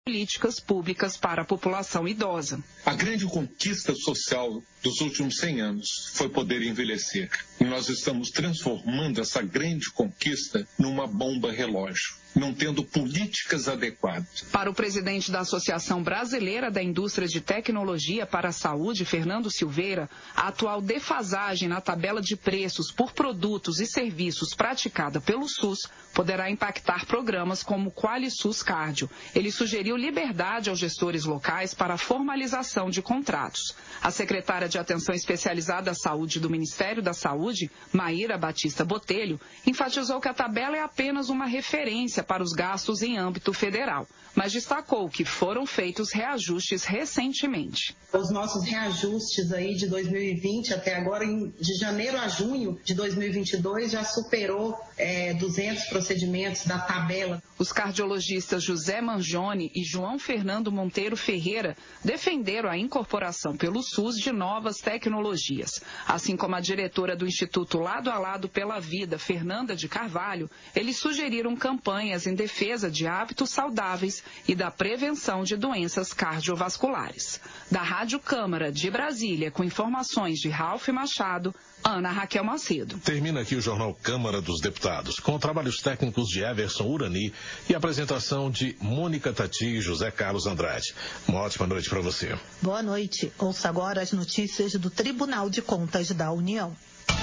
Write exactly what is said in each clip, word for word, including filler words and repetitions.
políticas públicas para a população idosa. A grande conquista social dos últimos cem anos foi poder envelhecer. E nós estamos transformando essa grande conquista numa bomba relógio, não tendo políticas adequadas. Para o presidente da Associação Brasileira da Indústria de Tecnologia para a Saúde, Fernando Silveira, a atual defasagem na tabela de preços por produtos e serviços praticada pelo SUS poderá impactar programas como o QualiSUS Cardio. Ele sugeriu liberdade aos gestores locais para a formalização de contratos. A secretária de Atenção Especializada à Saúde do Ministério da Saúde, Maíra Batista Botelho, enfatizou que a tabela é apenas uma referência para os gastos em âmbito federal, mas destacou que foram feitos reajustes recentemente. Os nossos reajustes aí de dois mil e vinte até agora, de janeiro a junho de dois mil e vinte e dois, já superou é, duzentos procedimentos da tabela. Os cardiologistas José Mangione e João Fernando Monteiro Ferreira defenderam a incorporação pelo SUS de novas tecnologias. Assim como a diretora do Instituto Lado a Lado pela Vida, Fernanda de Carvalho, eles sugeriram campanhas em defesa de hábitos saudáveis e da prevenção de doenças cardiovasculares. Da Rádio Câmara de Brasília, com informações de Ralph Machado, Ana Raquel Macedo. Termina aqui o Jornal Câmara dos Deputados, com trabalhos técnicos de Everson Urani e apresentação de Mônica Tati e José Carlos Andrade. Uma ótima noite para você. Boa noite. Ouça agora as notícias do Tribunal de Contas da União.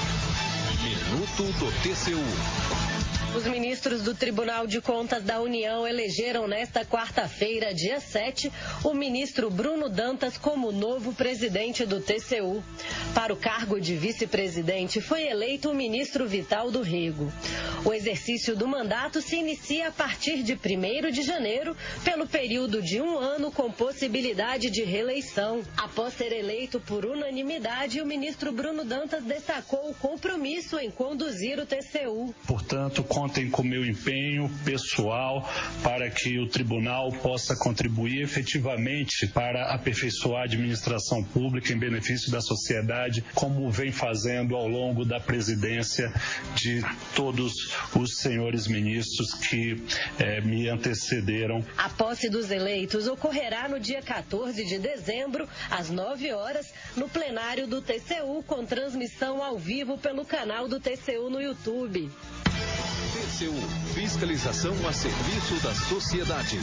Minuto do T C U. Os ministros do Tribunal de Contas da União elegeram nesta quarta-feira, dia sete, o ministro Bruno Dantas como novo presidente do T C U. Para o cargo de vice-presidente foi eleito o ministro Vital do Rego. O exercício do mandato se inicia a partir de primeiro de janeiro, pelo período de um ano com possibilidade de reeleição. Após ser eleito por unanimidade, o ministro Bruno Dantas destacou o compromisso em conduzir o T C U. Portanto, contem com meu empenho pessoal para que o tribunal possa contribuir efetivamente para aperfeiçoar a administração pública em benefício da sociedade, como vem fazendo ao longo da presidência de todos os senhores ministros que eh, me antecederam. A posse dos eleitos ocorrerá no dia quatorze de dezembro, às nove horas, no plenário do T C U, com transmissão ao vivo pelo canal do T C U no YouTube. T C U, fiscalização a serviço da sociedade.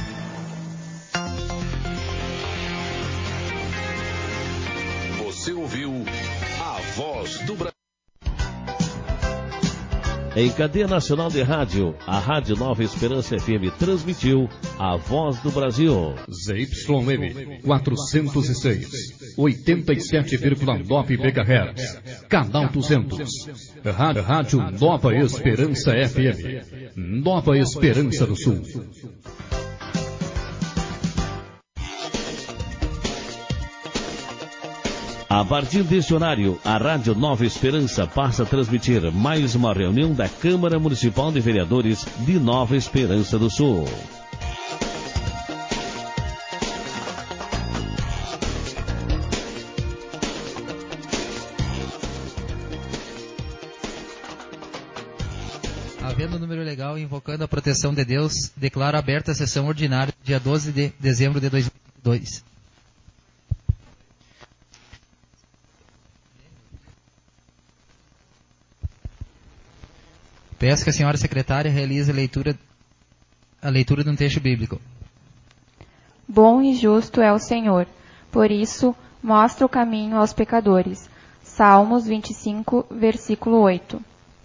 Você ouviu a Voz do Brasil. Em cadeia nacional de rádio, a Rádio Nova Esperança F M transmitiu a Voz do Brasil. Z Y M quatrocentos e seis, oitenta e sete vírgula nove megahertz, canal duzentos. Rádio Nova Esperança F M, Nova Esperança do Sul. A partir deste horário, a Rádio Nova Esperança passa a transmitir mais uma reunião da Câmara Municipal de Vereadores de Nova Esperança do Sul. Havendo número legal e invocando a proteção de Deus, declaro aberta a sessão ordinária dia doze de dezembro de dois mil e dois. Peço que a senhora secretária realize a leitura, a leitura de um texto bíblico. Bom e justo é o Senhor, por isso mostra o caminho aos pecadores. Salmos vinte e cinco, versículo oito.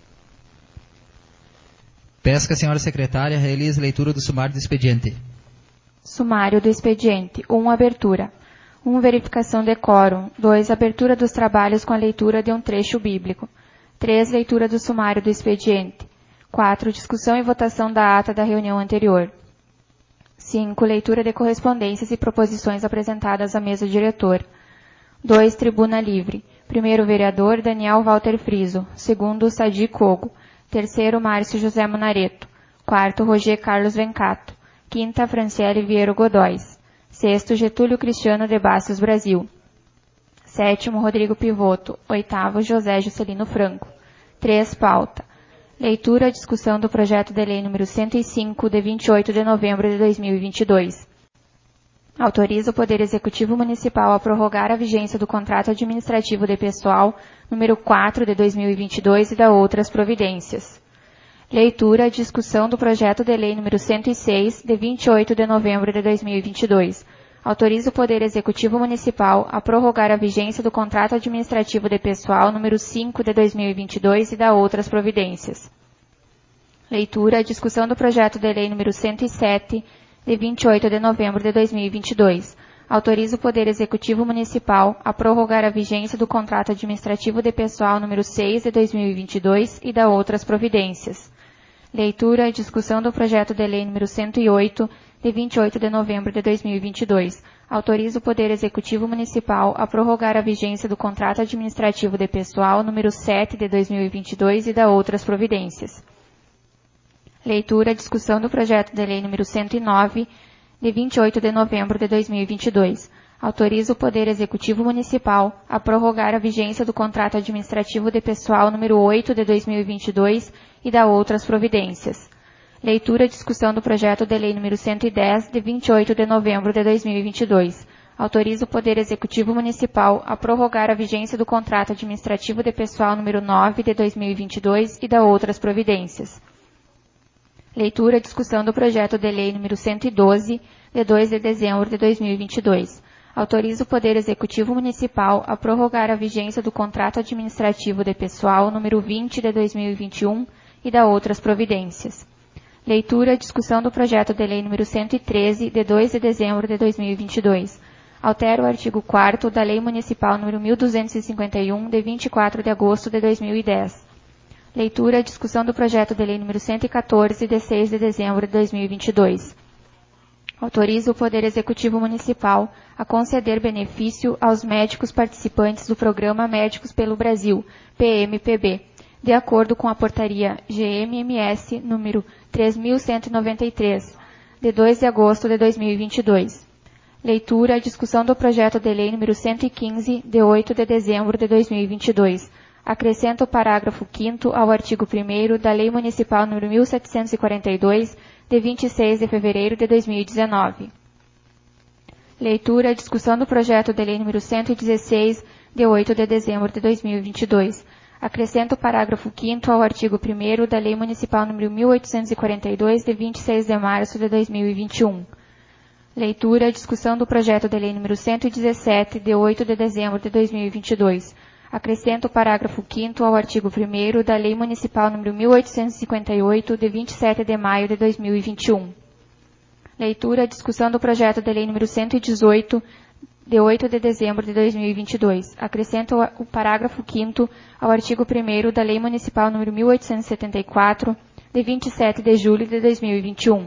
Peço que a senhora secretária realize a leitura do sumário do expediente. Sumário do expediente. um. Abertura. um. Verificação de quórum. dois. Abertura dos trabalhos com a leitura de um trecho bíblico. três. Leitura do sumário do expediente. quatro. Discussão e votação da ata da reunião anterior. cinco. Leitura de correspondências e proposições apresentadas à mesa diretora. dois. Tribuna livre. Primeiro vereador, Daniel Walter Friso. Segundo, Sadi Cogo. Terceiro, Márcio José Munareto. Quarto, Roger Carlos Vencato. Quinta, Franciele Vieiro Godóis. Sexto, Getúlio Cristiano de Bastos Brasil. Sétimo, Rodrigo Pivoto. Oitavo, José Juscelino Franco. três. Pauta. Leitura e discussão do projeto de lei número cento e cinco, de vinte e oito de novembro de dois mil e vinte e dois. Autoriza o Poder Executivo Municipal a prorrogar a vigência do contrato administrativo de pessoal número quatro de dois mil e vinte e dois e da outras providências. Leitura e discussão do projeto de lei número cento e seis, de vinte e oito de novembro de dois mil e vinte e dois. Autoriza o Poder Executivo Municipal a prorrogar a vigência do contrato administrativo de pessoal número cinco de dois mil e vinte e dois e da outras providências. Leitura e discussão do projeto de lei número cento e sete, de vinte e oito de novembro de dois mil e vinte e dois. Autoriza o Poder Executivo Municipal a prorrogar a vigência do contrato administrativo de pessoal número seis de dois mil e vinte e dois e da outras providências. Leitura e discussão do projeto de lei número cento e oito, de vinte e oito de novembro de dois mil e vinte e dois. Autoriza o Poder Executivo Municipal a prorrogar a vigência do contrato administrativo de pessoal número sete de dois mil e vinte e dois e da outras providências. Leitura e discussão do projeto de lei número cento e nove, de vinte e oito de novembro de dois mil e vinte e dois. Autoriza o Poder Executivo Municipal a prorrogar a vigência do contrato administrativo de pessoal número oito de dois mil e vinte e dois e da outras providências. Leitura e discussão do projeto de lei número cento e dez, de vinte e oito de novembro de dois mil e vinte e dois. Autoriza o Poder Executivo Municipal a prorrogar a vigência do contrato administrativo de pessoal número nove de dois mil e vinte e dois e da outras providências. Leitura e discussão do projeto de lei número cento e doze, de dois de dezembro de dois mil e vinte e dois. Autoriza o Poder Executivo Municipal a prorrogar a vigência do contrato administrativo de pessoal número vinte de dois mil e vinte e um e da outras providências. Leitura e discussão do projeto de lei número cento e treze, de dois de dezembro de dois mil e vinte e dois. Altera o artigo quarto da Lei Municipal número mil duzentos e cinquenta e um, de vinte e quatro de agosto de dois mil e dez. Leitura e discussão do projeto de lei número cento e quatorze, de seis de dezembro de dois mil e vinte e dois. Autoriza o Poder Executivo Municipal a conceder benefício aos médicos participantes do Programa Médicos pelo Brasil, P M P B, de acordo com a portaria G M M S número três mil cento e noventa e três, de dois de agosto de dois mil e vinte e dois. Leitura e discussão do projeto de lei número cento e quinze, de oito de dezembro de dois mil e vinte e dois. Acrescenta o parágrafo quinto ao artigo primeiro da Lei Municipal número mil setecentos e quarenta e dois, de vinte e seis de fevereiro de dois mil e dezenove. Leitura e discussão do projeto de lei número cento e dezesseis, de oito de dezembro de dois mil e vinte e dois. Acrescenta o parágrafo quinto ao artigo primeiro da Lei Municipal número mil oitocentos e quarenta e dois, de vinte e seis de março de dois mil e vinte e um. Leitura e discussão do projeto de lei número cento e dezessete, de oito de dezembro de dois mil e vinte e dois. Acrescenta o parágrafo quinto ao artigo primeiro da Lei Municipal número mil oitocentos e cinquenta e oito, de vinte e sete de maio de dois mil e vinte e um. Leitura e discussão do projeto de lei número cento e dezoito, de oito de dezembro de dois mil e vinte e dois. Acrescenta o parágrafo quinto ao artigo primeiro da Lei Municipal número mil oitocentos e setenta e quatro, de vinte e sete de julho de dois mil e vinte e um.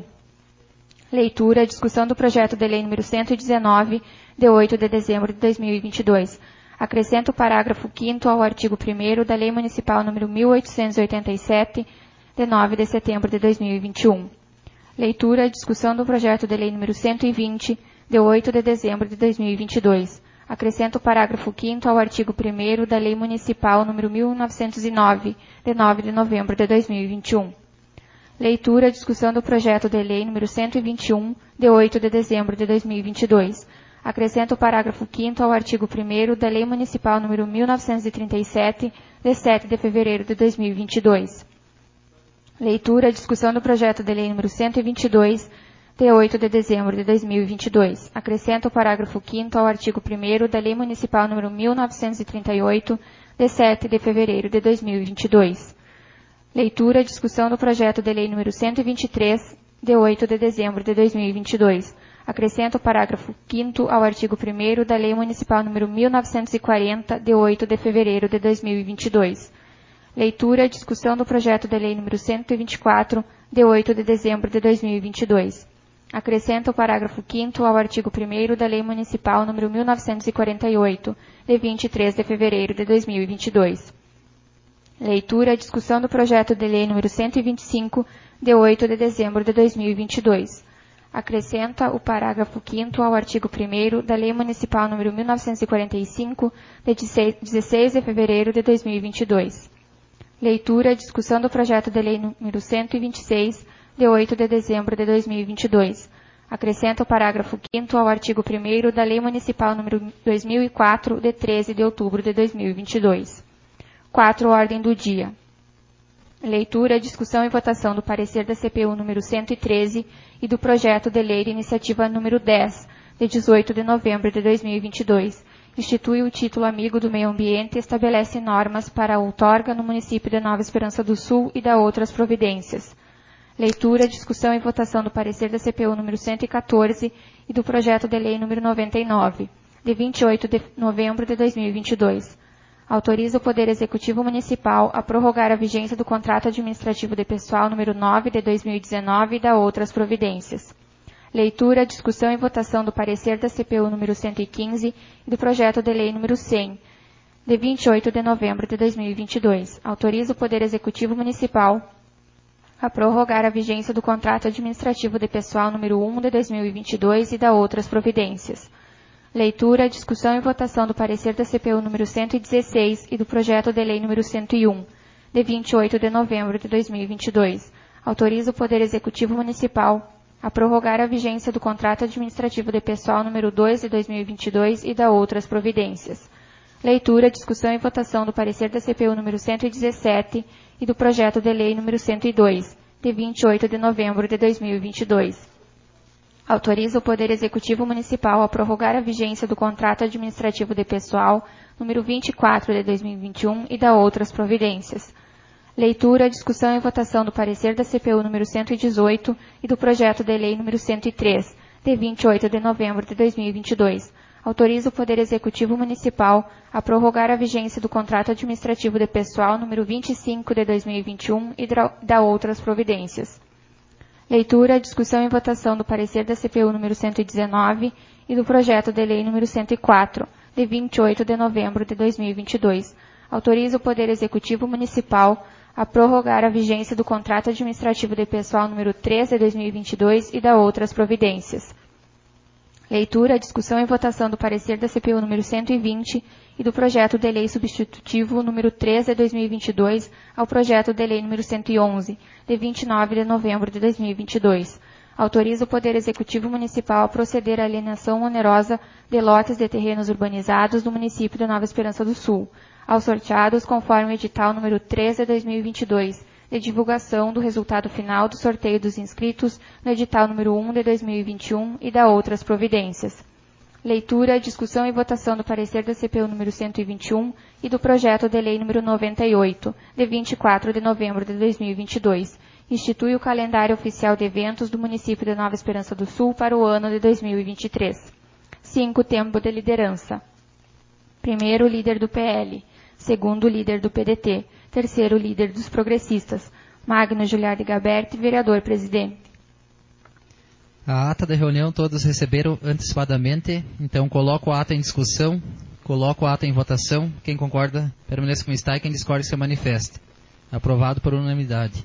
Leitura e discussão do projeto de lei número cento e dezenove, de oito de dezembro de dois mil e vinte e dois. Acrescenta o parágrafo quinto ao artigo primeiro da Lei Municipal número mil oitocentos e oitenta e sete, de nove de setembro de dois mil e vinte e um. Leitura e discussão do projeto de lei número cento e vinte, de oito de dezembro de dois mil e vinte e dois. Acrescenta o parágrafo quinto ao artigo primeiro da Lei Municipal número mil novecentos e nove, de nove de novembro de dois mil e vinte e um. Leitura e discussão do projeto de lei número cento e vinte e um, de oito de dezembro de dois mil e vinte e dois. Acrescenta o parágrafo quinto ao artigo primeiro da Lei Municipal número mil novecentos e trinta e sete, de sete de fevereiro de dois mil e vinte e dois. Leitura e discussão do projeto de lei número cento e vinte e dois, de oito de dezembro de dois mil e vinte e dois. Acrescenta o parágrafo quinto ao artigo primeiro da Lei Municipal número mil novecentos e trinta e oito, de sete de fevereiro de dois mil e vinte e dois. Leitura e discussão do projeto de lei número cento e vinte e três, de oito de dezembro de dois mil e vinte e dois. Acrescenta o parágrafo quinto ao artigo primeiro da Lei Municipal número mil novecentos e quarenta, de oito de fevereiro de dois mil e vinte e dois. Leitura e discussão do projeto de lei número cento e vinte e quatro, de oito de dezembro de dois mil e vinte e dois. Acrescenta o parágrafo quinto ao artigo primeiro da Lei Municipal número mil novecentos e quarenta e oito, de vinte e três de fevereiro de dois mil e vinte e dois. Leitura e discussão do projeto de lei número cento e vinte e cinco, de oito de dezembro de dois mil e vinte e dois. Acrescenta o parágrafo quinto ao artigo primeiro da Lei Municipal número mil novecentos e quarenta e cinco, de dezesseis de fevereiro de dois mil e vinte e dois. Leitura e discussão do projeto de lei número cento e vinte e seis, de oito de dezembro de dois mil e vinte e dois. Acrescenta o parágrafo quinto ao artigo primeiro da Lei Municipal número dois mil e quatro, de treze de outubro de dois mil e vinte e dois. quatro. Ordem do dia. Leitura, discussão e votação do parecer da C P U número cento e treze e do projeto de lei de iniciativa número dez, de dezoito de novembro de dois mil e vinte e dois. Institui o título Amigo do Meio Ambiente e estabelece normas para a outorga no município de Nova Esperança do Sul e dá outras providências. Leitura, discussão e votação do parecer da C P U número cento e quatorze e do projeto de lei número noventa e nove, de vinte e oito de novembro de dois mil e vinte e dois. Autoriza o Poder Executivo Municipal a prorrogar a vigência do contrato administrativo de pessoal número nove de dois mil e dezenove e dá outras providências. Leitura, discussão e votação do parecer da C P U número cento e quinze e do projeto de lei número cem, de vinte e oito de novembro de dois mil e vinte e dois. Autoriza o Poder Executivo Municipal a prorrogar a vigência do contrato administrativo de pessoal número um de dois mil e vinte e dois e dá outras providências. Leitura, discussão e votação do parecer da C P U número cento e dezesseis e do projeto de lei número cento e um, de vinte e oito de novembro de dois mil e vinte e dois. Autoriza o Poder Executivo Municipal a prorrogar a vigência do contrato administrativo de pessoal número dois de dois mil e vinte e dois e dá outras providências. Leitura, discussão e votação do parecer da C P U número cento e dezessete e do projeto de lei número cento e dois, de vinte e oito de novembro de dois mil e vinte e dois. Autoriza o Poder Executivo Municipal a prorrogar a vigência do contrato administrativo de pessoal número vinte e quatro de dois mil e vinte e um e dá outras providências. Leitura, discussão e votação do parecer da C P U número cento e dezoito e do projeto de lei número cento e três, de vinte e oito de novembro de dois mil e vinte e dois. Autoriza o Poder Executivo Municipal a prorrogar a vigência do contrato administrativo de pessoal número vinte e cinco de dois mil e vinte e um e dá outras providências. Leitura, discussão e votação do parecer da C P U número cento e dezenove e do projeto de lei número cento e quatro, de vinte e oito de novembro de dois mil e vinte e dois. Autoriza o Poder Executivo Municipal a prorrogar a vigência do contrato administrativo de pessoal número três de dois mil e vinte e dois e dá outras providências. Leitura, discussão e votação do parecer da C P U número cento e vinte e do projeto de lei substitutivo número três de dois mil e vinte e dois ao projeto de lei número cento e onze, de vinte e nove de novembro de dois mil e vinte e dois. Autoriza o Poder Executivo Municipal a proceder à alienação onerosa de lotes de terrenos urbanizados do município de Nova Esperança do Sul, aos sorteados conforme o edital número três de dois mil e vinte e dois, de divulgação do resultado final do sorteio dos inscritos no edital número um de dois mil e vinte e um e dá outras providências. Leitura, discussão e votação do parecer da C P U número cento e vinte e um e do projeto de lei número noventa e oito, de vinte e quatro de novembro de dois mil e vinte e dois. Institui o calendário oficial de eventos do município de Nova Esperança do Sul para o ano de dois mil e vinte e três. cinco. Tempo de liderança. Primeiro, líder do P L. Segundo, líder do P D T. Terceiro, líder dos progressistas. Magno Juliar de Gaberti, vereador-presidente. A ata da reunião todos receberam antecipadamente, então coloco a ata em discussão, coloco a ata em votação. Quem concorda, permaneça como está, e quem discorda, se manifeste. Aprovado por unanimidade.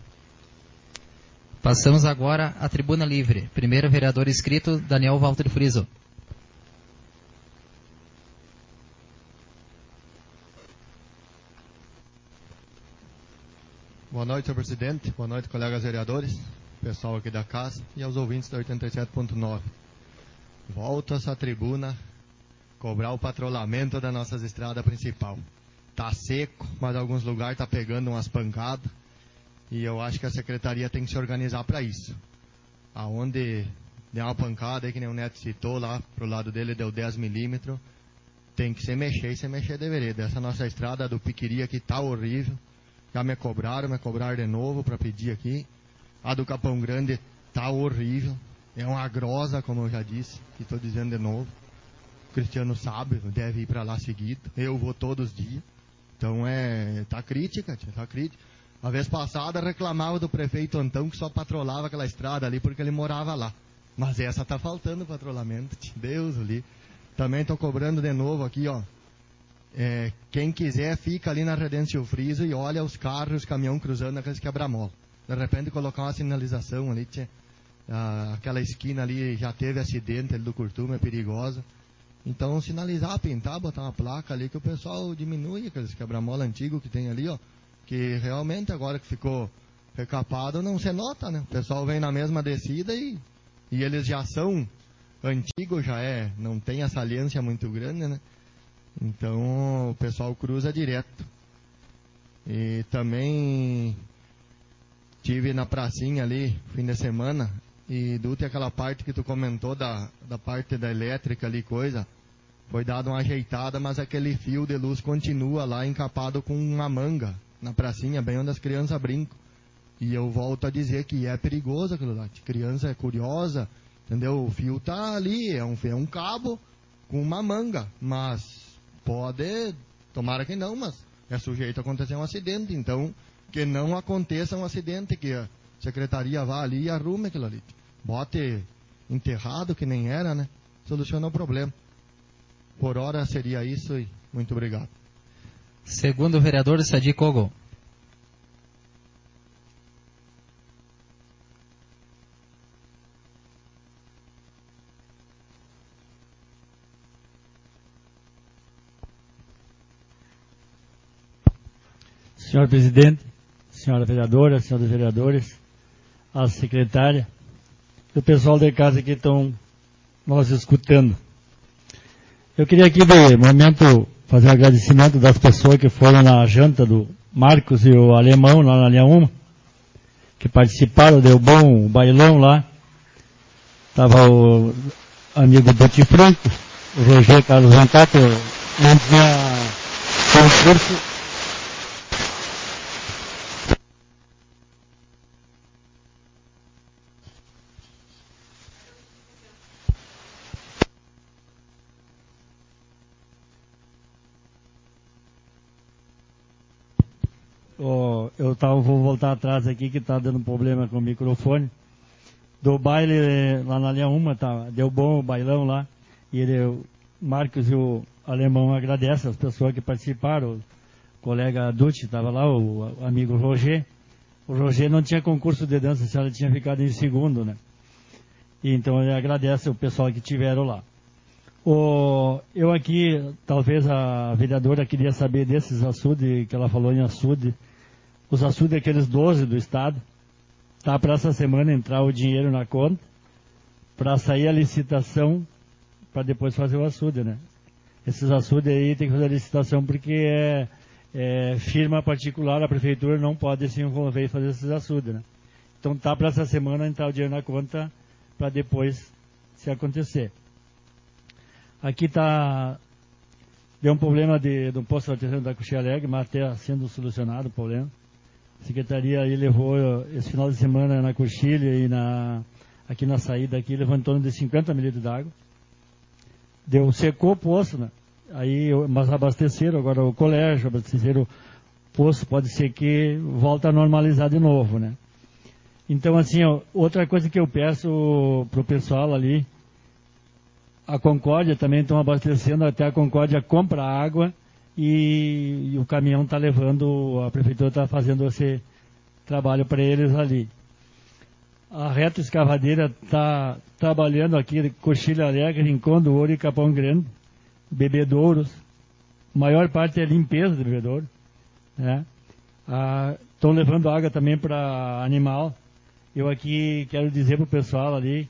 Passamos agora à tribuna livre. Primeiro, vereador inscrito, Daniel Walter Friso. Boa noite, senhor presidente. Boa noite, colegas vereadores, pessoal aqui da casa e aos ouvintes da oitenta e sete ponto nove. Volto a essa tribuna cobrar o patrulhamento das nossas estradas principais. Tá seco, mas em alguns lugares tá pegando umas pancadas e eu acho que a secretaria tem que se organizar para isso. Aonde deu uma pancada aí, que nem o Neto citou lá, pro lado dele deu dez milímetros, tem que se mexer e se mexer de vereda. Essa nossa estrada do Piquiri aqui tá horrível. Já me cobraram, me cobraram de novo para pedir aqui. A do Capão Grande tá horrível. É uma grosa, como eu já disse, e estou dizendo de novo. O Cristiano sabe, deve ir para lá seguido. Eu vou todos os dias. Então é, tá crítica, tia, tá crítica. A vez passada reclamava do prefeito Antão que só patrolava aquela estrada ali porque ele morava lá. Mas essa tá faltando patrulhamento, tia. Deus ali. Também estou cobrando de novo aqui, ó. É, quem quiser fica ali na Redêncio Friso e olha os carros, os caminhões cruzando aqueles quebra-mola. De repente colocar uma sinalização ali, tchê, ah, aquela esquina ali já teve acidente ali do Curtume, é perigosa. Então sinalizar, pintar, botar uma placa ali que o pessoal diminui aqueles quebra-mola antigos que tem ali, ó. Que realmente agora que ficou recapado não se nota, né? O pessoal vem na mesma descida e E eles já são antigos, já é, não tem a saliência muito grande, né? Então o pessoal cruza direto. E também tive na pracinha ali, fim de semana, e Dutra, aquela parte que tu comentou da, da parte da elétrica ali, coisa, foi dada uma ajeitada, mas aquele fio de luz continua lá encapado com uma manga na pracinha, bem onde as crianças brincam. E eu volto a dizer que é perigoso aquilo lá. A criança é curiosa, entendeu? O fio tá ali, é um, é um cabo com uma manga, mas pode, tomara que não, mas é sujeito a acontecer um acidente. Então, que não aconteça um acidente, que a secretaria vá ali e arrume aquilo ali. Bote enterrado, que nem era, né? Soluciona o problema. Por hora seria isso e muito obrigado. Segundo o vereador Sadi Kogo. Senhor presidente, senhora vereadora, senhores vereadores, a secretária e o pessoal de casa que estão nós escutando. Eu queria aqui, de momento, fazer um agradecimento das pessoas que foram na janta do Marcos e o Alemão, lá na linha um, que participaram, deu bom o bailão lá. Estava o amigo Boti Franco, o Roger Carlos Rancato, não tinha concurso. Oh, eu tava, vou voltar atrás aqui que está dando problema com o microfone. Do baile lá na linha uma, tá, deu bom o bailão lá. E ele, o Marcos e o Alemão agradecem as pessoas que participaram. O colega Dutti estava lá, o, o amigo Roger. O Roger não tinha concurso de dança, a senhora tinha ficado em segundo, né? E então ele agradece o pessoal que tiveram lá. O, eu aqui, talvez a vereadora queria saber desses açudes, que ela falou em açude. Os açudes, aqueles doze do estado, tá para essa semana entrar o dinheiro na conta, para sair a licitação, para depois fazer o açude, né? Esses açudes aí tem que fazer a licitação porque é, é firma particular, a prefeitura não pode se envolver e fazer esses açudes, né? Então tá para essa semana entrar o dinheiro na conta, para depois se acontecer. Aqui está, deu um problema de, de um posto artesano da Coxilha Alegre, mas até sendo solucionado o problema. A secretaria aí levou esse final de semana na Coxilha e na, aqui na saída aqui, levou em torno de cinquenta mil litros d'água. Deu, secou o poço, né? Aí, mas abasteceram agora o colégio, abasteceram o poço, pode ser que volta a normalizar de novo, né? Então, assim, ó, outra coisa que eu peço pro pessoal ali, a Concórdia também estão abastecendo, até a Concórdia compra água e, e o caminhão está levando, a prefeitura está fazendo esse trabalho para eles ali. A Reto Escavadeira está trabalhando aqui de Coxilha Alegre, Rincão do Ouro e Capão Grande, bebedouros. A maior parte é limpeza de bebedouro, né? Estão levando água também para animal. Eu aqui quero dizer para o pessoal ali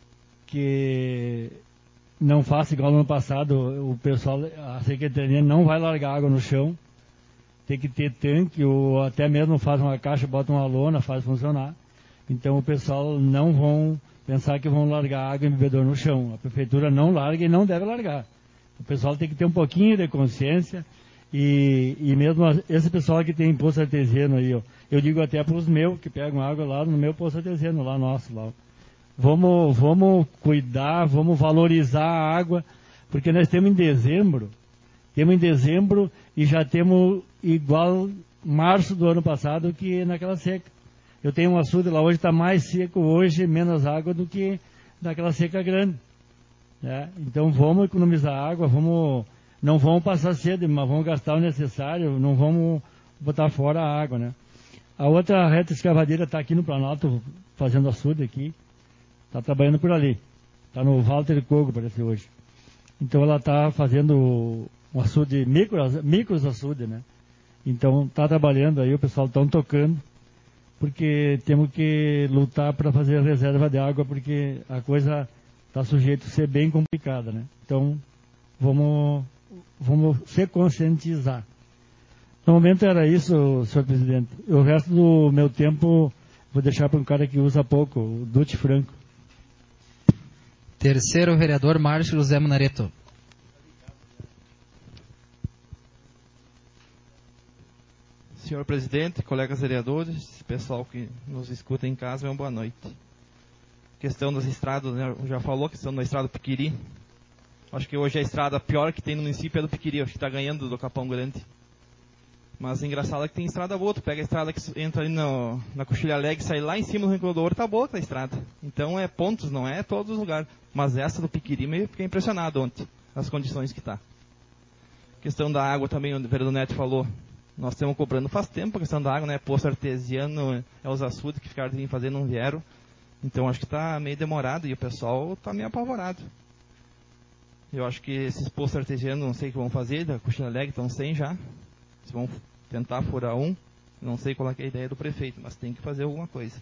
que não faça igual no ano passado, o pessoal, a secretaria não vai largar água no chão, tem que ter tanque, ou até mesmo faz uma caixa, bota uma lona, faz funcionar. Então o pessoal não vão pensar que vão largar água em bebedouro no chão. A prefeitura não larga e não deve largar. O pessoal tem que ter um pouquinho de consciência e, e mesmo esse pessoal que tem poço artesiano aí, ó, eu digo até para os meus que pegam água lá no meu poço artesiano, lá nosso, lá. Vamos, vamos cuidar, vamos valorizar a água, porque nós temos em dezembro, temos em dezembro e já temos igual março do ano passado que naquela seca. Eu tenho um açude lá hoje, está mais seco hoje, menos água do que naquela seca grande, né? Então vamos economizar água, vamos, não vamos passar sede, mas vamos gastar o necessário, não vamos botar fora a água, né? A outra reta escavadeira está aqui no Planalto, fazendo açude aqui. Está trabalhando por ali. Está no Walter Kogo, parece hoje. Então ela está fazendo um açude, micro, micros açude, né? Então está trabalhando aí, o pessoal está tocando porque temos que lutar para fazer a reserva de água, porque a coisa está sujeita a ser bem complicada, né? Então, vamos, vamos se conscientizar. No momento era isso, senhor presidente. O resto do meu tempo vou deixar para um cara que usa pouco, o Dutti Franco. Terceiro vereador, Márcio José Munareto. Senhor presidente, colegas vereadores, pessoal que nos escuta em casa, uma boa noite. Questão das estradas, né? Já falou, questão da estrada do Piquiri. Acho que hoje a estrada pior que tem no município é do Piquiri, acho que está ganhando do Capão Grande. Mas engraçado é que tem estrada boa, tu pega a estrada que entra ali no, na Coxilha Alegre, sai lá em cima do Rio do Ouro, tá boa a estrada. Então é pontos, não é todos os lugares. Mas essa do Piquiri, me fiquei impressionado ontem, as condições que está. Questão da água também, o vereador Neto falou. Nós estamos cobrando faz tempo a questão da água, né? Poço artesiano, é os açudes que ficaram de fazer não vieram. Então acho que está meio demorado e o pessoal está meio apavorado. Eu acho que esses poços artesianos, não sei o que vão fazer, da Coxilha Alegre estão sem já. Eles vão tentar furar um. Não sei qual é a ideia do prefeito, mas tem que fazer alguma coisa.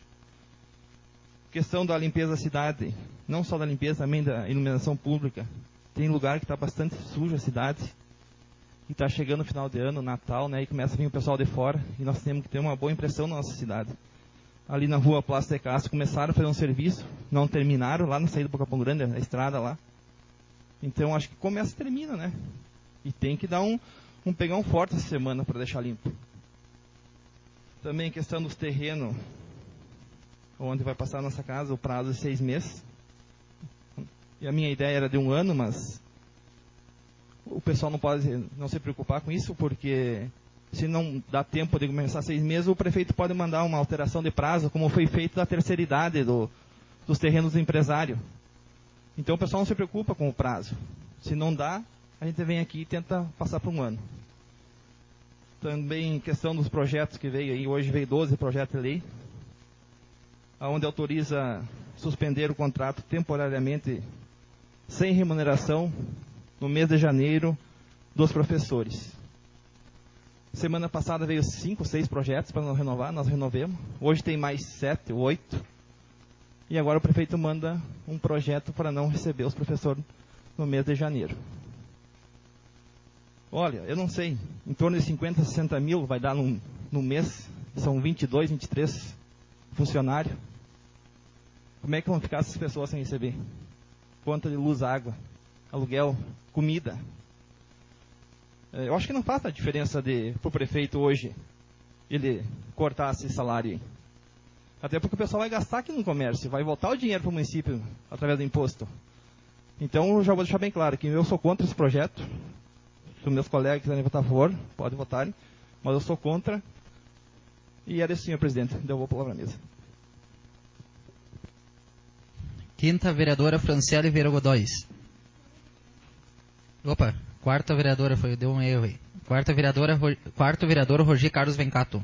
Questão da limpeza da cidade. Não só da limpeza, também da iluminação pública. Tem lugar que está bastante suja a cidade. E está chegando o final de ano, Natal, né? E começa a vir o pessoal de fora. E nós temos que ter uma boa impressão na nossa cidade. Ali na rua Plácio de Castro começaram a fazer um serviço. Não terminaram, lá na saída do Capão Grande, a estrada lá. Então acho que começa e termina, né? E tem que dar um... Vamos pegar um forte essa semana para deixar limpo. Também a questão dos terrenos, onde vai passar a nossa casa, o prazo de seis meses. E a minha ideia era de um ano, mas o pessoal não pode não se preocupar com isso, porque se não dá tempo de começar seis meses, o prefeito pode mandar uma alteração de prazo, como foi feito da terceira idade do, dos terrenos do empresário. Então o pessoal não se preocupa com o prazo. Se não dá, a gente vem aqui e tenta passar por um ano. Também questão dos projetos que veio aí, hoje veio doze projetos de lei, onde autoriza suspender o contrato temporariamente sem remuneração no mês de janeiro dos professores. Semana passada veio cinco, seis projetos para não renovar, nós renovemos. Hoje tem mais sete, oito. E agora o prefeito manda um projeto para não receber os professores no mês de janeiro. Olha, eu não sei, em torno de cinquenta, sessenta mil vai dar no, no mês, são vinte e dois, vinte e três funcionários. Como é que vão ficar essas pessoas sem receber? Conta de luz, água, aluguel, comida. Eu acho que não faz a diferença para o prefeito hoje ele cortar esse salário aí. Até porque o pessoal vai gastar aqui no comércio, vai voltar o dinheiro para o município através do imposto. Então eu já vou deixar bem claro que eu sou contra esse projeto. Se os meus colegas quiserem votar a favor, podem votarem, mas eu sou contra. E era isso, senhor presidente. Deu a palavra à mesa. Quinta vereadora Franciele Vieira Godóis. Opa, quarta vereadora, foi, deu um erro aí. Quarta vereadora, quarto vereador Rogi Carlos Vencato.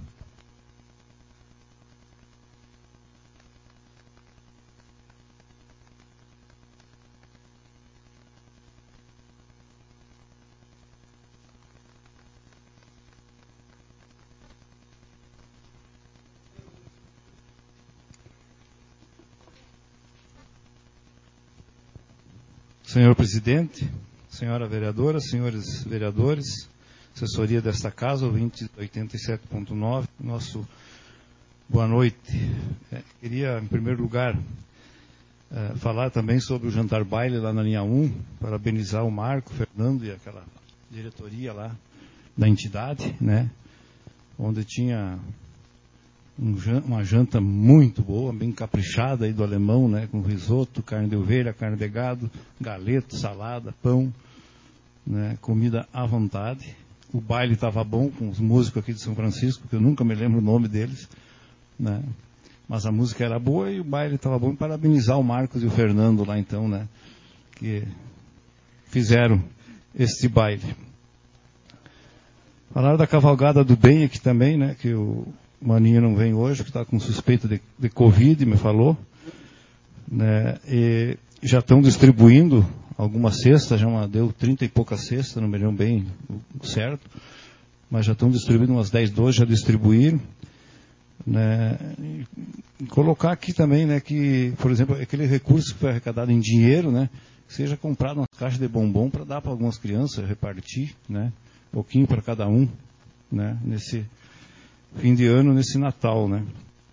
Senhor presidente, senhora vereadora, senhores vereadores, assessoria desta casa, ouvintes oitenta e sete ponto nove, nosso boa noite. É, queria, em primeiro lugar, é, falar também sobre o jantar baile lá na linha um, parabenizar o Marco, o Fernando e aquela diretoria lá da entidade, né, onde tinha um, uma janta muito boa, bem caprichada aí do alemão, né, com risoto, carne de ovelha, carne de gado, galeto, salada, pão, né, comida à vontade. O baile estava bom com os músicos aqui de São Francisco, que eu nunca me lembro o nome deles, né, mas a música era boa e o baile estava bom. E parabenizar o Marcos e o Fernando lá então, né, que fizeram este baile. Falaram da cavalgada do bem aqui também, né, que o Maninho não vem hoje, que está com suspeita de, de Covid, me falou, né, e já estão distribuindo algumas cestas, já uma, deu trinta e poucas cestas, não me lembro bem certo, mas já estão distribuindo umas dez, doze, já distribuíram, né, e colocar aqui também, né, que, por exemplo, aquele recurso que foi arrecadado em dinheiro, né, seja comprado uma caixa de bombom para dar para algumas crianças, repartir, né, um pouquinho para cada um, né, nesse fim de ano, nesse Natal, né.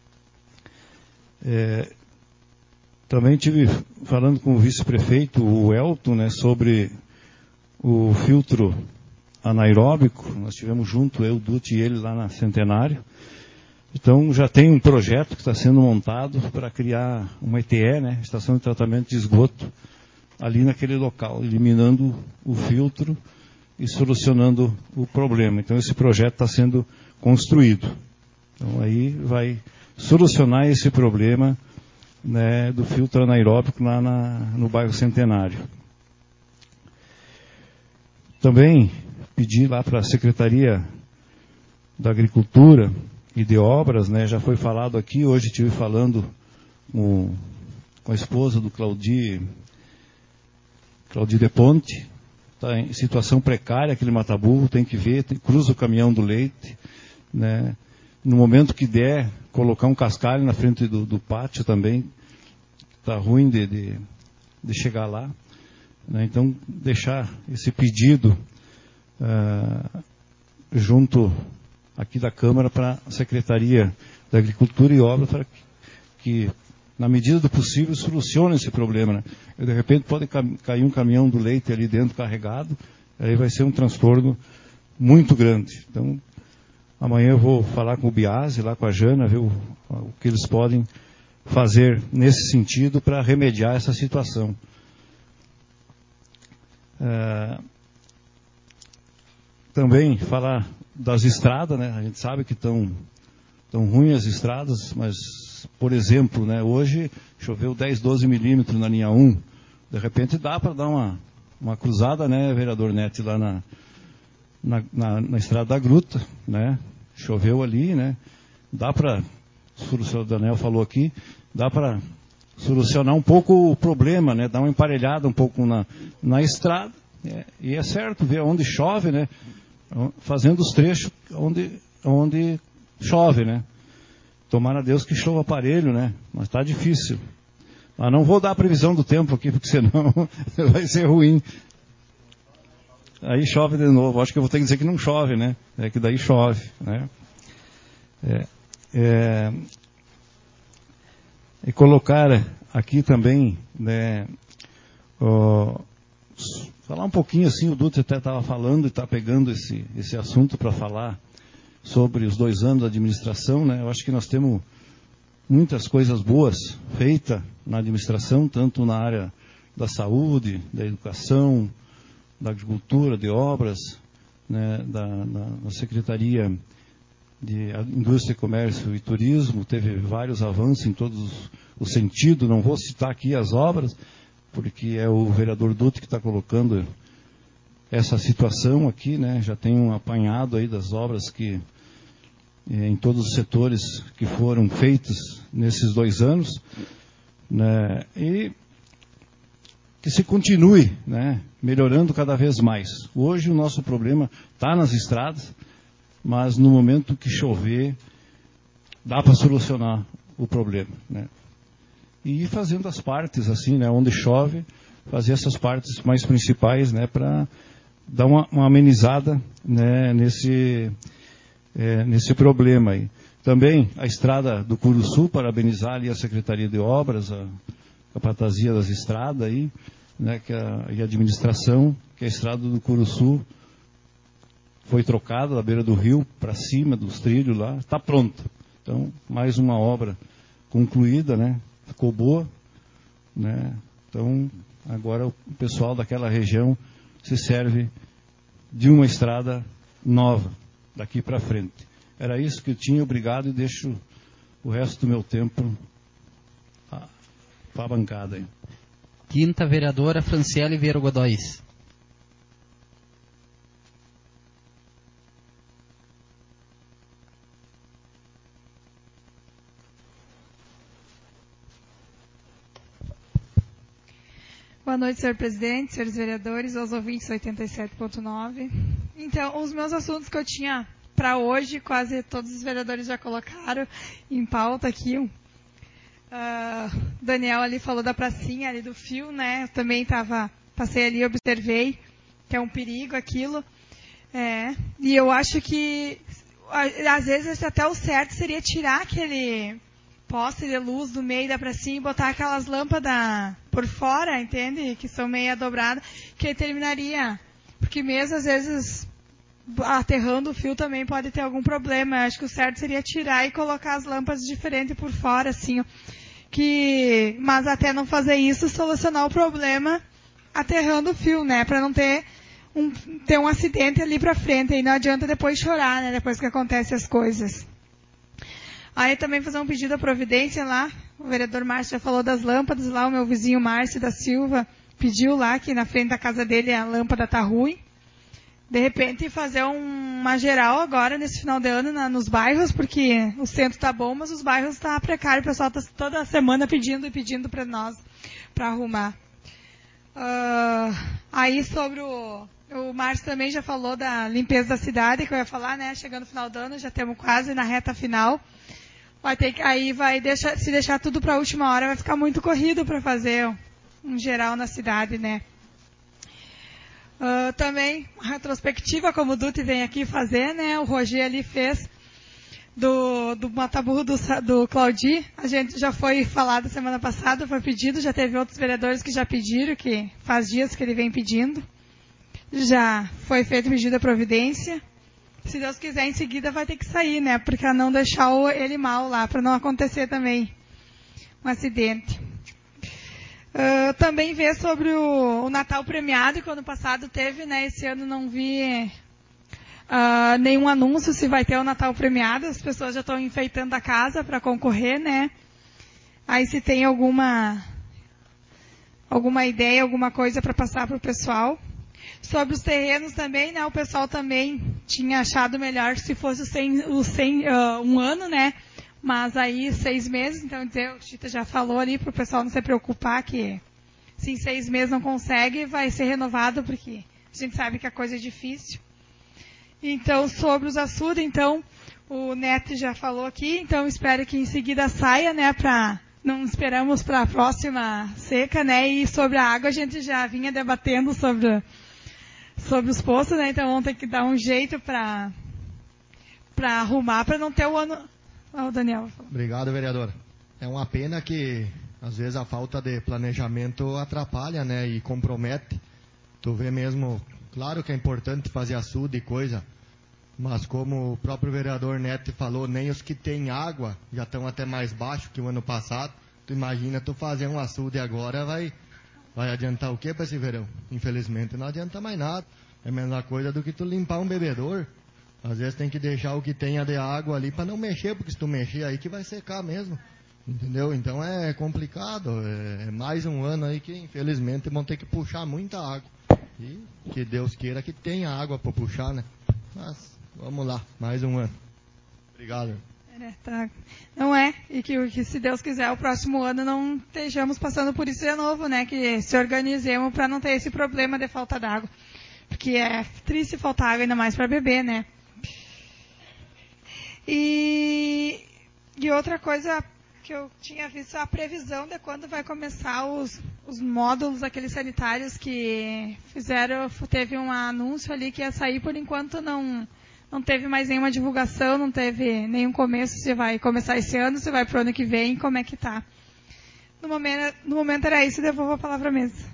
É, também tive falando com o vice-prefeito, o Elton, né, sobre o filtro anaeróbico. Nós tivemos junto, eu, o Dutti e ele lá na Centenário. Então já tem um projeto que está sendo montado para criar uma E T E, né, Estação de Tratamento de Esgoto, ali naquele local, eliminando o filtro e solucionando o problema. Então esse projeto está sendo construído. Então aí vai solucionar esse problema, né, do filtro anaeróbico lá na, no bairro Centenário. Também pedi lá para a Secretaria da Agricultura e de Obras, né, já foi falado aqui, hoje estive falando com, com a esposa do Claudir, Claudir de Ponte, está em situação precária aquele mata-burro, tem que ver, tem, cruza o caminhão do leite, né, no momento que der, colocar um cascalho na frente do, do pátio também, está ruim de, de, de chegar lá, né, então deixar esse pedido uh, junto aqui da Câmara para a Secretaria da Agricultura e Obras, para que, que, na medida do possível, solucione esse problema, né? De repente pode cair um caminhão do leite ali dentro carregado, aí vai ser um transtorno muito grande. Então, amanhã eu vou falar com o Biase, lá com a Jana, ver o, o que eles podem fazer nesse sentido para remediar essa situação. Uh, também falar das estradas, né? A gente sabe que estão tão ruins as estradas, mas, por exemplo, né, hoje choveu dez, doze milímetros na linha um. De repente dá para dar uma, uma cruzada, né, vereador Neto, lá na, na, na, na estrada da Gruta, né? Choveu ali, né? Dá para, o Daniel falou aqui, dá para solucionar um pouco o problema, né? Dar uma emparelhada um pouco na, na estrada. É, e é certo, ver onde chove, né? Fazendo os trechos onde, onde chove, né? Tomara a Deus que chova aparelho, né? Mas está difícil. Mas não vou dar a previsão do tempo aqui, porque senão vai ser ruim. Aí chove de novo. Acho que eu vou ter que dizer que não chove, né? É que daí chove, né? É, é, e colocar aqui também, né? Ó, falar um pouquinho assim, o Dutra até estava falando e está pegando esse, esse assunto para falar sobre os dois anos da administração, né? Eu acho que nós temos muitas coisas boas feitas na administração, tanto na área da saúde, da educação, da agricultura, de obras, né? da, da, da Secretaria de Indústria, Comércio e Turismo, teve vários avanços em todos os sentidos, não vou citar aqui as obras, porque é o vereador Dutti que está colocando essa situação aqui, né? Já tem um apanhado aí das obras que, em todos os setores que foram feitos nesses dois anos, né? E que se continue, né? Melhorando cada vez mais. Hoje o nosso problema está nas estradas, mas no momento que chover, dá para solucionar o problema, né? E ir fazendo as partes, assim, né, onde chove, fazer essas partes mais principais, né, para dar uma, uma amenizada, né, nesse, é, nesse problema aí. Também a estrada do Curuçu, parabenizar ali a Secretaria de Obras, a capatazia das estradas aí, né, que a, e a administração, que a estrada do Curuçu foi trocada da beira do rio para cima dos trilhos lá, está pronta. Então, mais uma obra concluída, né? Ficou boa, né? Então, agora o pessoal daquela região se serve de uma estrada nova daqui para frente. Era isso que eu tinha, obrigado, e deixo o resto do meu tempo para a bancada aí. Quinta vereadora Franciele Vieira Godóis. Boa noite, senhor presidente, senhores vereadores, aos ouvintes oitenta e sete ponto nove. Então, os meus assuntos que eu tinha para hoje, quase todos os vereadores já colocaram em pauta aqui. O uh, Daniel ali falou da pracinha ali do fio, né? Eu também tava, passei ali e observei que é um perigo aquilo. É, e eu acho que às vezes até o certo seria tirar aquele poste de luz do meio da pracinha e botar aquelas lâmpadas por fora, entende? Que são meia dobradas, que terminaria. Porque mesmo às vezes aterrando o fio também pode ter algum problema. Eu acho que o certo seria tirar e colocar as lâmpadas diferentes por fora, assim. Que, mas até não fazer isso, solucionar o problema aterrando o fio, né? Para não ter um, ter um acidente ali pra frente. E não adianta depois chorar, né? Depois que acontecem as coisas. Aí também fazer um pedido à providência lá. O vereador Márcio já falou das lâmpadas lá. O meu vizinho Márcio da Silva pediu lá que na frente da casa dele a lâmpada tá ruim. De repente fazer um, uma geral agora nesse final de ano na, nos bairros, porque o centro tá bom, mas os bairros tá precário. O pessoal tá toda semana pedindo e pedindo para nós para arrumar. Uh, aí sobre o... O Márcio também já falou da limpeza da cidade, que eu ia falar, né? Chegando no final do ano, já estamos quase na reta final. Vai ter que, aí vai deixar, se deixar tudo para a última hora, vai ficar muito corrido para fazer um geral na cidade, né? Uh, também, retrospectiva, como o Dutti vem aqui fazer, né? O Roger ali fez do, do Mataburro do, do Claudi. A gente já foi falado semana passada, foi pedido, já teve outros vereadores que já pediram, que faz dias que ele vem pedindo. Já foi feito pedido à providência. Se Deus quiser, em seguida vai ter que sair, né? Porque não deixar ele mal lá, para não acontecer também um acidente. Uh, também ver sobre o, o Natal premiado, que ano passado teve, né? Esse ano não vi uh, nenhum anúncio se vai ter o Natal premiado. As pessoas já estão enfeitando a casa para concorrer, né? Aí se tem alguma, alguma ideia, alguma coisa para passar para o pessoal. Sobre os terrenos também, né? O pessoal também tinha achado melhor se fosse o cem, o cem, uh, um ano, né? Mas aí seis meses, então o Tita já falou ali para o pessoal não se preocupar que se em seis meses não consegue, vai ser renovado, porque a gente sabe que a coisa é difícil. Então, sobre os açudes, então, o Neto já falou aqui, então espero que em seguida saia, né? Pra, não esperamos para a próxima seca, né? E sobre a água a gente já vinha debatendo sobre... sobre os postos, né? Então vamos ter que dar um jeito para para arrumar, para não ter o ano... Ah, o Daniel. Obrigado, vereadora. É uma pena que, às vezes, a falta de planejamento atrapalha, né? E compromete. Tu vê mesmo... Claro que é importante fazer açude e coisa, mas como o próprio vereador Neto falou, nem os que têm água já estão até mais baixo que o ano passado. Tu imagina tu fazer um açude agora, vai... Vai adiantar o que para esse verão? Infelizmente não adianta mais nada. É a mesma coisa do que tu limpar um bebedor. Às vezes tem que deixar o que tenha de água ali para não mexer, porque se tu mexer aí que vai secar mesmo. Entendeu? Então é complicado. É mais um ano aí que infelizmente vão ter que puxar muita água. E que Deus queira que tenha água para puxar, né? Mas vamos lá, mais um ano. Obrigado. É, tá. Não é, e que, que se Deus quiser o próximo ano não estejamos passando por isso de novo, né, que se organizemos para não ter esse problema de falta d'água, porque é triste faltar água ainda mais para beber, né. E, e outra coisa que eu tinha visto, a previsão de quando vai começar os, os módulos, aqueles sanitários que fizeram, teve um anúncio ali que ia sair, por enquanto não... Não teve mais nenhuma divulgação, não teve nenhum começo, se vai começar esse ano, se vai para o ano que vem, como é que tá. No momento, no momento era isso, devolvo a palavra à mesa.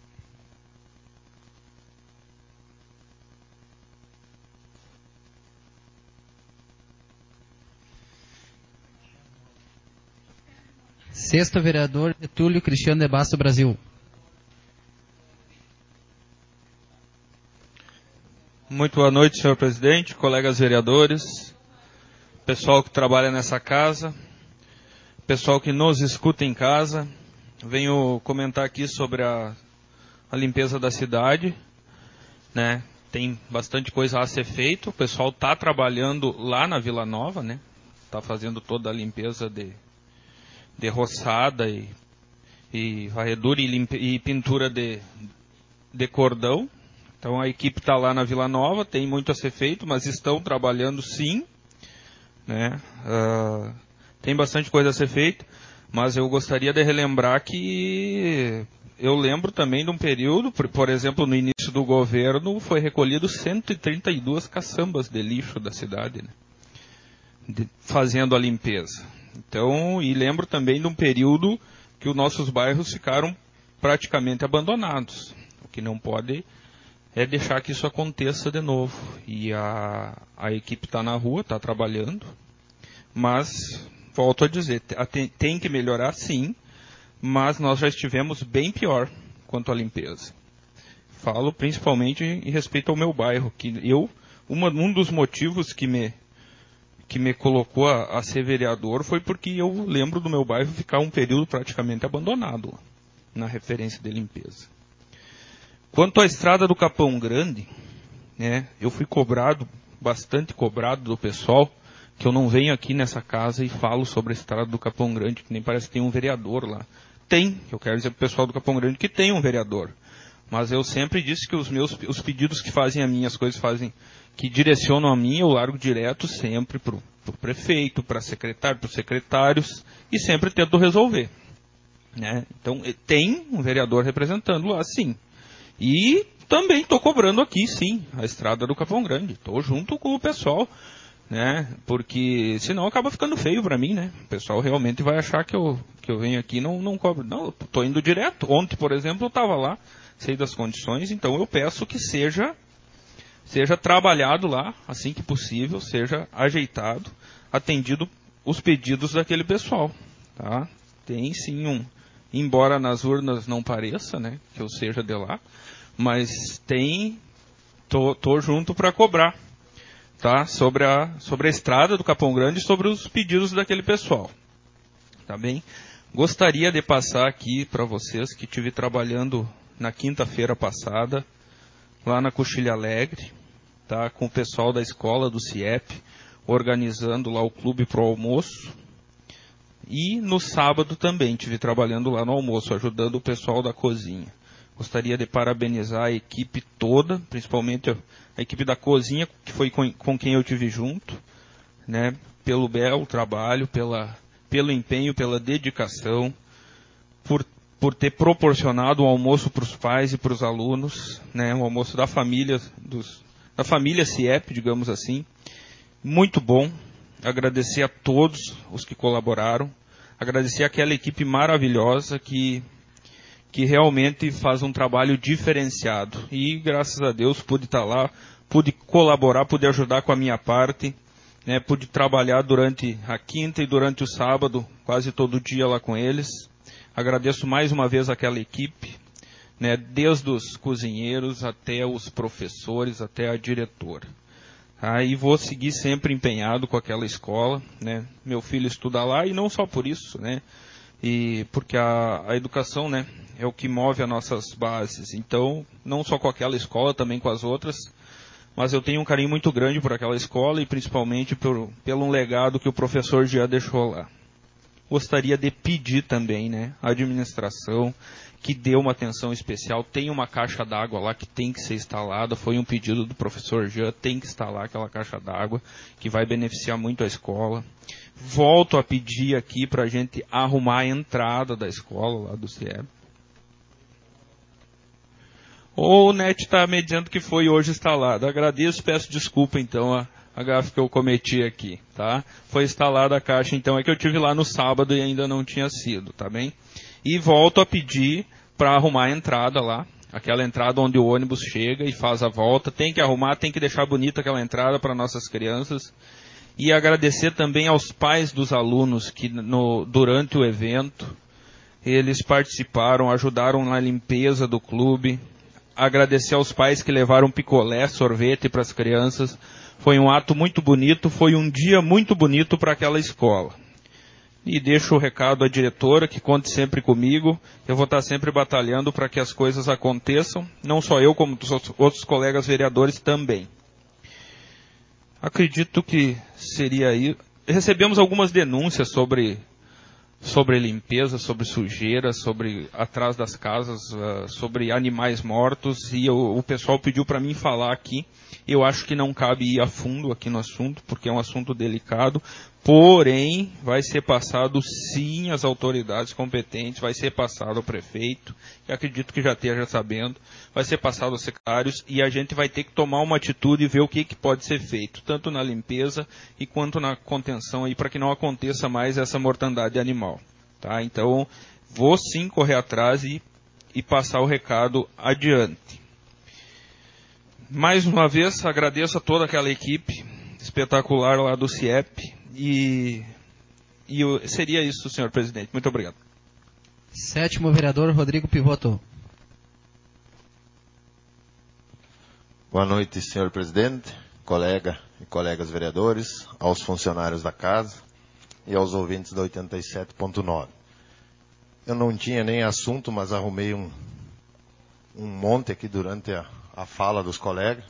Sexto vereador, Getúlio Cristiano de Basto, Brasil. Muito boa noite, senhor presidente, colegas vereadores, pessoal que trabalha nessa casa, pessoal que nos escuta em casa. Venho comentar aqui sobre a, a limpeza da cidade, né? Tem bastante coisa a ser feita, o pessoal está trabalhando lá na Vila Nova, né? Está fazendo toda a limpeza de, de roçada e, e varredura e, limpe, e pintura de, de cordão. Então a equipe está lá na Vila Nova, tem muito a ser feito, mas estão trabalhando sim, né? Uh, tem bastante coisa a ser feita, mas eu gostaria de relembrar que eu lembro também de um período, por, por exemplo, no início do governo, foi recolhido cento e trinta e duas caçambas de lixo da cidade, né? De, fazendo a limpeza. Então, e lembro também de um período que os nossos bairros ficaram praticamente abandonados. O que não pode é deixar que isso aconteça de novo. E a, a equipe está na rua, está trabalhando, mas, volto a dizer, tem, tem que melhorar sim, mas nós já estivemos bem pior quanto à limpeza. Falo principalmente em respeito ao meu bairro, que eu, uma, um dos motivos que me, que me colocou a, a ser vereador foi porque eu lembro do meu bairro ficar um período praticamente abandonado na referência de limpeza. Quanto à estrada do Capão Grande, né, eu fui cobrado, bastante cobrado do pessoal, que eu não venho aqui nessa casa e falo sobre a estrada do Capão Grande, que nem parece que tem um vereador lá. Tem, eu quero dizer para o pessoal do Capão Grande que tem um vereador. Mas eu sempre disse que os meus, os pedidos que fazem a mim, as coisas fazem, que direcionam a mim, eu largo direto sempre para o prefeito, para secretário, para os secretários, e sempre tento resolver. Né? Então, tem um vereador representando lá, sim. E também estou cobrando aqui, sim, a estrada do Capão Grande. Estou junto com o pessoal, né? Porque senão acaba ficando feio para mim, né? O pessoal realmente vai achar que eu, que eu venho aqui e não, não cobro. Não, estou indo direto. Ontem, por exemplo, eu estava lá, sei das condições, então eu peço que seja, seja trabalhado lá, assim que possível, seja ajeitado, atendido os pedidos daquele pessoal, tá? Tem sim um, embora nas urnas não pareça, né, que eu seja de lá, mas tem, tô, tô junto para cobrar, tá, sobre a, sobre a estrada do Capão Grande e sobre os pedidos daquele pessoal, tá bem? Gostaria de passar aqui para vocês que estive trabalhando na quinta-feira passada, lá na Coxilha Alegre, tá, com o pessoal da escola do C I E P, organizando lá o clube pro almoço. E no sábado também estive trabalhando lá no almoço, ajudando o pessoal da cozinha. Gostaria de parabenizar a equipe toda, principalmente a, a equipe da cozinha, que foi com, com quem eu estive junto, né, pelo belo trabalho, pela, pelo empenho, pela dedicação, por, por ter proporcionado um almoço para os pais e para os alunos, né, um almoço da família, dos, da família C I E P, digamos assim. Muito bom. Agradecer a todos os que colaboraram, agradecer àquela equipe maravilhosa que, que realmente faz um trabalho diferenciado. E, graças a Deus, pude estar lá, pude colaborar, pude ajudar com a minha parte, né, pude trabalhar durante a quinta e durante o sábado, quase todo dia lá com eles. Agradeço mais uma vez àquela equipe, né, desde os cozinheiros até os professores, até a diretora. Aí vou seguir sempre empenhado com aquela escola, né? Meu filho estuda lá e não só por isso, né? E porque a, a educação, né, é o que move as nossas bases. Então, não só com aquela escola, também com as outras. Mas eu tenho um carinho muito grande por aquela escola e principalmente por, pelo um legado que o professor Jean deixou lá. Gostaria de pedir também, né, a administração que dê uma atenção especial. Tem uma caixa d'água lá que tem que ser instalada. Foi um pedido do professor Jean, tem que instalar aquela caixa d'água, que vai beneficiar muito a escola. Volto a pedir aqui para a gente arrumar a entrada da escola lá do C I E P. O Net está me dizendo que foi hoje instalado. Agradeço, peço desculpa então a, a gafe que eu cometi aqui, tá? Foi instalada a caixa, então é que eu tive lá no sábado e ainda não tinha sido, tá bem? E volto a pedir para arrumar a entrada lá, aquela entrada onde o ônibus chega e faz a volta. Tem que arrumar, tem que deixar bonita aquela entrada para nossas crianças. E agradecer também aos pais dos alunos que no, durante o evento, eles participaram, ajudaram na limpeza do clube. Agradecer aos pais que levaram picolé, sorvete para as crianças. Foi um ato muito bonito, foi um dia muito bonito para aquela escola. E deixo o recado à diretora, que conte sempre comigo. Eu vou estar sempre batalhando para que as coisas aconteçam. Não só eu, como os outros colegas vereadores também. Acredito que seria aí. Recebemos algumas denúncias sobre, sobre limpeza, sobre sujeira, sobre atrás das casas, uh, sobre animais mortos, e eu, o pessoal pediu para mim falar aqui. Eu acho que não cabe ir a fundo aqui no assunto, porque é um assunto delicado, porém vai ser passado sim às autoridades competentes, vai ser passado ao prefeito, que acredito que já esteja sabendo, vai ser passado aos secretários, e a gente vai ter que tomar uma atitude e ver o que, que pode ser feito, tanto na limpeza e quanto na contenção, para que não aconteça mais essa mortandade animal. Tá? Então, vou sim correr atrás e, e passar o recado adiante. Mais uma vez, agradeço a toda aquela equipe espetacular lá do C I E P e, e eu, seria isso, senhor presidente. Muito obrigado. Sétimo vereador, Rodrigo Pivoto. Boa noite, senhor presidente, colega e colegas vereadores, aos funcionários da casa e aos ouvintes da oitenta e sete ponto nove. Eu não tinha nem assunto, mas arrumei um, um monte aqui durante a a fala dos colegas,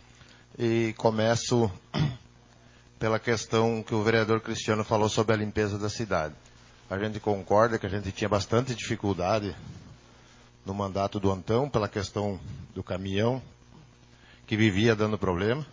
e começo pela questão que o vereador Cristiano falou sobre a limpeza da cidade. A gente concorda que a gente tinha bastante dificuldade no mandato do Antão, pela questão do caminhão, que vivia dando problema,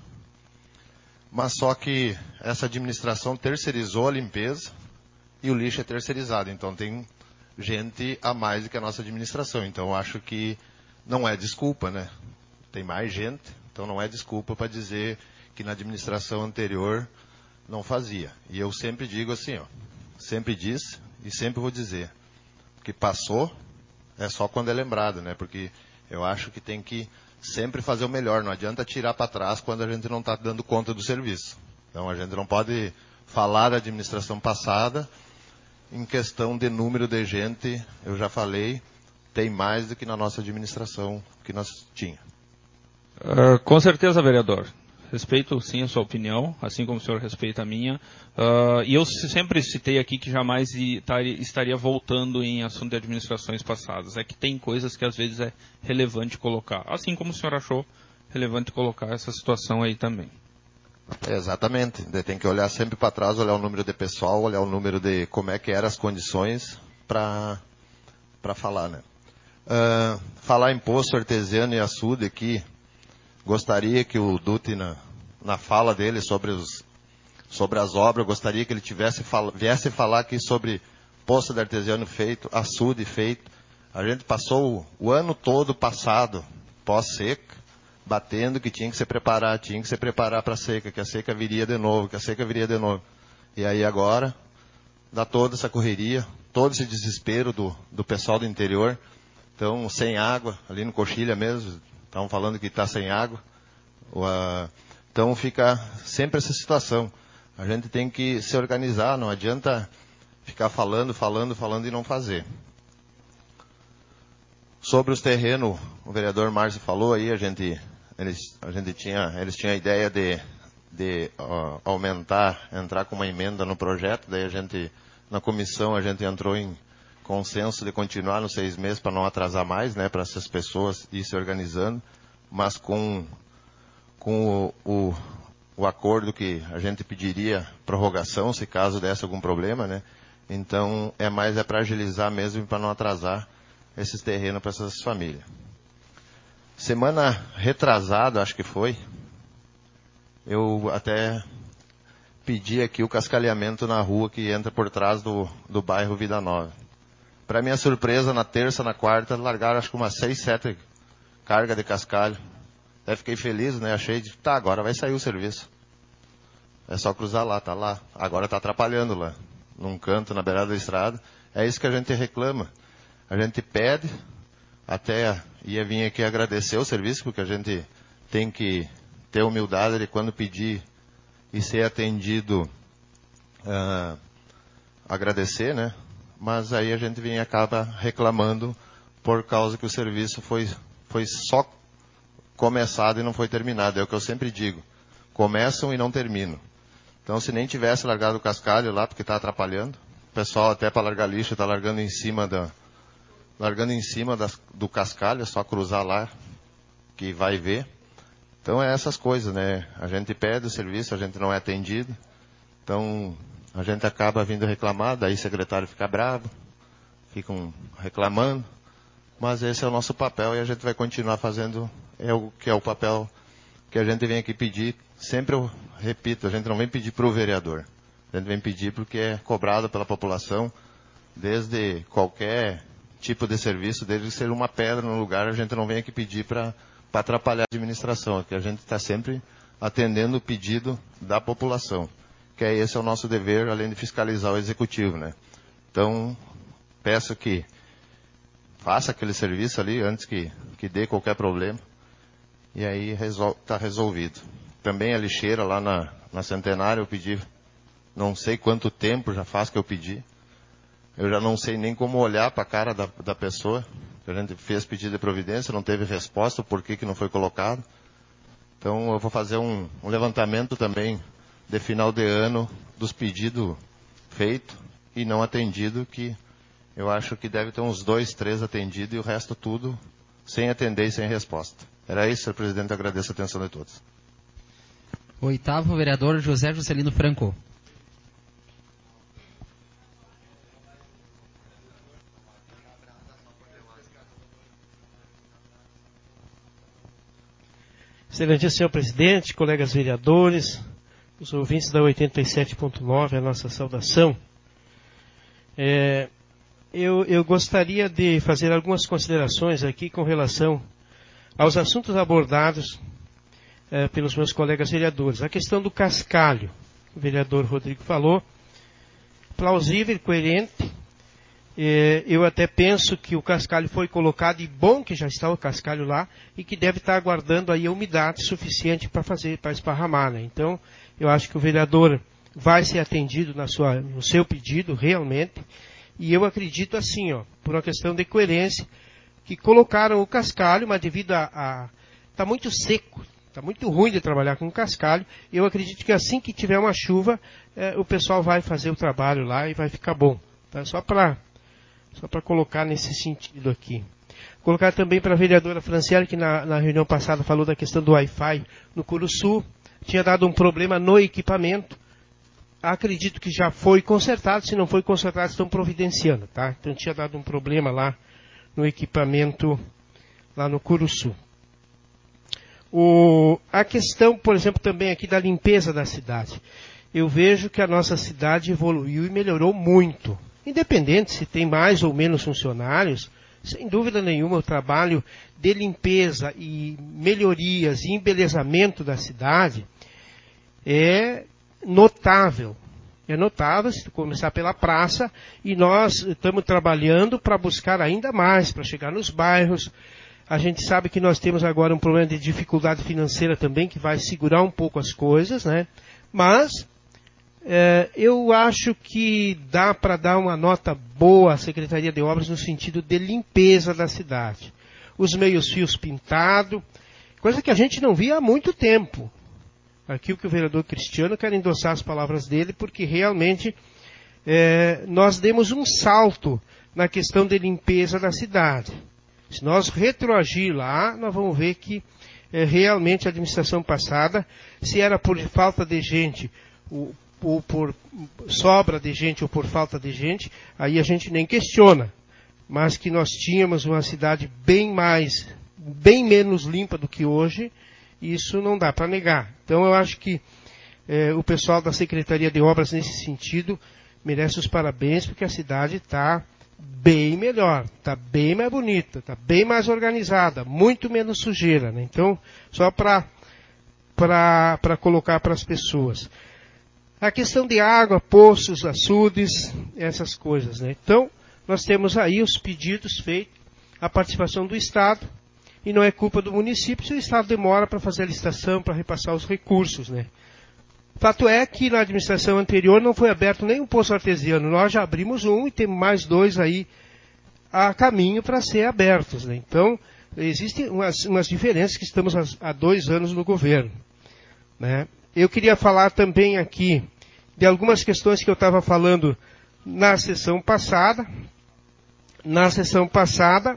mas só que essa administração terceirizou a limpeza e o lixo é terceirizado, então tem gente a mais do que a nossa administração, então eu acho que não é desculpa, né? Tem mais gente, então não é desculpa para dizer que na administração anterior não fazia. E eu sempre digo assim, ó, sempre disse e sempre vou dizer, que passou é só quando é lembrado, né? Porque eu acho que tem que sempre fazer o melhor, não adianta tirar para trás quando a gente não está dando conta do serviço. Então a gente não pode falar da administração passada em questão de número de gente, eu já falei, tem mais do que na nossa administração que nós tínhamos. Uh, com certeza, vereador. Respeito sim a sua opinião, assim como o senhor respeita a minha. Uh, e eu sempre citei aqui que jamais estaria voltando em assunto de administrações passadas. É que tem coisas que às vezes é relevante colocar. Assim como o senhor achou relevante colocar essa situação aí também. É, exatamente. Tem que olhar sempre para trás, olhar o número de pessoal, olhar o número de como é que eram as condições para para falar, né? Uh, falar em poço artesiano e açude aqui. Gostaria que o Dutti, na, na fala dele sobre, os, sobre as obras, gostaria que ele tivesse fala, viesse falar aqui sobre poço de artesiano feito, açude feito. A gente passou o, o ano todo passado, pós-seca, batendo que tinha que se preparar, tinha que se preparar para a seca, que a seca viria de novo, que a seca viria de novo. E aí agora, dá toda essa correria, todo esse desespero do, do pessoal do interior. Então, sem água, ali no Coxilha mesmo, estavam falando que está sem água. Então fica sempre essa situação. A gente tem que se organizar, não adianta ficar falando, falando, falando e não fazer. Sobre os terrenos, o vereador Márcio falou aí, a gente, eles, a gente tinha, eles tinham a ideia de, de uh, aumentar, entrar com uma emenda no projeto, daí a gente, na comissão, a gente entrou em consenso de continuar nos seis meses para não atrasar mais, né, para essas pessoas ir se organizando, mas com, com o, o, o acordo que a gente pediria prorrogação, se caso desse algum problema, né, então é mais é para agilizar mesmo e para não atrasar esses terrenos para essas famílias. Semana retrasada, acho que foi, eu até pedi aqui o cascalhamento na rua que entra por trás do, do bairro Vida Nova. Para minha surpresa, na terça, na quarta, largaram acho que umas seis, sete cargas de cascalho. Até fiquei feliz, né? Achei, de, tá, agora vai sair o serviço. É só cruzar lá, tá lá. Agora tá atrapalhando lá, num canto, na beirada da estrada. É isso que a gente reclama. A gente pede, até ia vir aqui agradecer o serviço, porque a gente tem que ter humildade de quando pedir e ser atendido, uh, agradecer, né? Mas aí a gente vem e acaba reclamando por causa que o serviço foi, foi só começado e não foi terminado. É o que eu sempre digo. Começam e não terminam. Então, se nem tivesse largado o cascalho lá, porque está atrapalhando, o pessoal até para largar lixo está largando em cima, da, largando em cima das, do cascalho, é só cruzar lá, que vai ver. Então, é essas coisas, né? A gente pede o serviço, a gente não é atendido. Então, a gente acaba vindo reclamar, daí o secretário fica bravo, ficam reclamando, mas esse é o nosso papel e a gente vai continuar fazendo, é o que é o papel que a gente vem aqui pedir. Sempre eu repito, a gente não vem pedir para o vereador, a gente vem pedir porque é cobrado pela população, desde qualquer tipo de serviço, desde ser uma pedra no lugar, a gente não vem aqui pedir para atrapalhar a administração, que a gente está sempre atendendo o pedido da população, que é esse é o nosso dever, além de fiscalizar o executivo, né? Então, peço que faça aquele serviço ali antes que, que dê qualquer problema, e aí está resolvido. Também a lixeira lá na, na Centenário, eu pedi, não sei quanto tempo já faz que eu pedi, eu já não sei nem como olhar para a cara da, da pessoa, a gente fez pedido de providência, não teve resposta, por que que não foi colocado. Então eu vou fazer um, um levantamento também de final de ano dos pedidos feitos e não atendidos, que eu acho que deve ter uns dois, três atendidos e o resto tudo sem atender e sem resposta. Era isso, senhor presidente, agradeço a atenção de todos. Oitavo vereador José Juscelino Franco. Excelente senhor presidente, colegas vereadores, os ouvintes da oitenta e sete ponto nove, a nossa saudação. É, eu, eu gostaria de fazer algumas considerações aqui com relação aos assuntos abordados é, pelos meus colegas vereadores. A questão do cascalho, o vereador Rodrigo falou, plausível e coerente. É, eu até penso que o cascalho foi colocado, e bom que já está o cascalho lá, e que deve estar aguardando aí a umidade suficiente para fazer, para esparramar, né? Então, eu acho que o vereador vai ser atendido na sua, no seu pedido, realmente, e eu acredito assim, ó, por uma questão de coerência, que colocaram o cascalho, mas devido a... está muito seco, está muito ruim de trabalhar com cascalho, eu acredito que assim que tiver uma chuva, é, o pessoal vai fazer o trabalho lá e vai ficar bom. Tá? Só para só para colocar nesse sentido aqui. Colocar também para a vereadora Franciele, que na, na reunião passada falou da questão do Wi-Fi no Curuçu, tinha dado um problema no equipamento. Acredito que já foi consertado, se não foi consertado, estão providenciando, tá? Então tinha dado um problema lá no equipamento, lá no Curuçu. O, a questão, por exemplo, também aqui da limpeza da cidade. Eu vejo que a nossa cidade evoluiu e melhorou muito. Independente se tem mais ou menos funcionários, sem dúvida nenhuma o trabalho de limpeza e melhorias e embelezamento da cidade é notável. É notável, se começar pela praça, e nós estamos trabalhando para buscar ainda mais, para chegar nos bairros. A gente sabe que nós temos agora um problema de dificuldade financeira também, que vai segurar um pouco as coisas, né? Mas é, eu acho que dá para dar uma nota boa à Secretaria de Obras no sentido de limpeza da cidade. Os meios-fios pintados, coisa que a gente não via há muito tempo. Aqui o que o vereador Cristiano quer endossar as palavras dele, porque realmente é, nós demos um salto na questão de limpeza da cidade. Se nós retroagir lá, nós vamos ver que é, realmente a administração passada, se era por falta de gente, ou, ou por sobra de gente, ou por falta de gente, aí a gente nem questiona. Mas que nós tínhamos uma cidade bem mais, bem menos limpa do que hoje, isso não dá para negar. Então eu acho que é, o pessoal da Secretaria de Obras, nesse sentido, merece os parabéns, porque a cidade está bem melhor, está bem mais bonita, está bem mais organizada, muito menos sujeira, né? Então, só para para colocar para as pessoas. A questão de água, poços, açudes, essas coisas, né? Então, nós temos aí os pedidos feitos, a participação do Estado, e não é culpa do município se o Estado demora para fazer a licitação, para repassar os recursos, né? Fato é que na administração anterior não foi aberto nenhum poço artesiano. Nós já abrimos um e temos mais dois aí a caminho para ser abertos, né? Então, existem umas, umas diferenças que estamos há, há dois anos no governo, né? Eu queria falar também aqui de algumas questões que eu estava falando na sessão passada. Na sessão passada,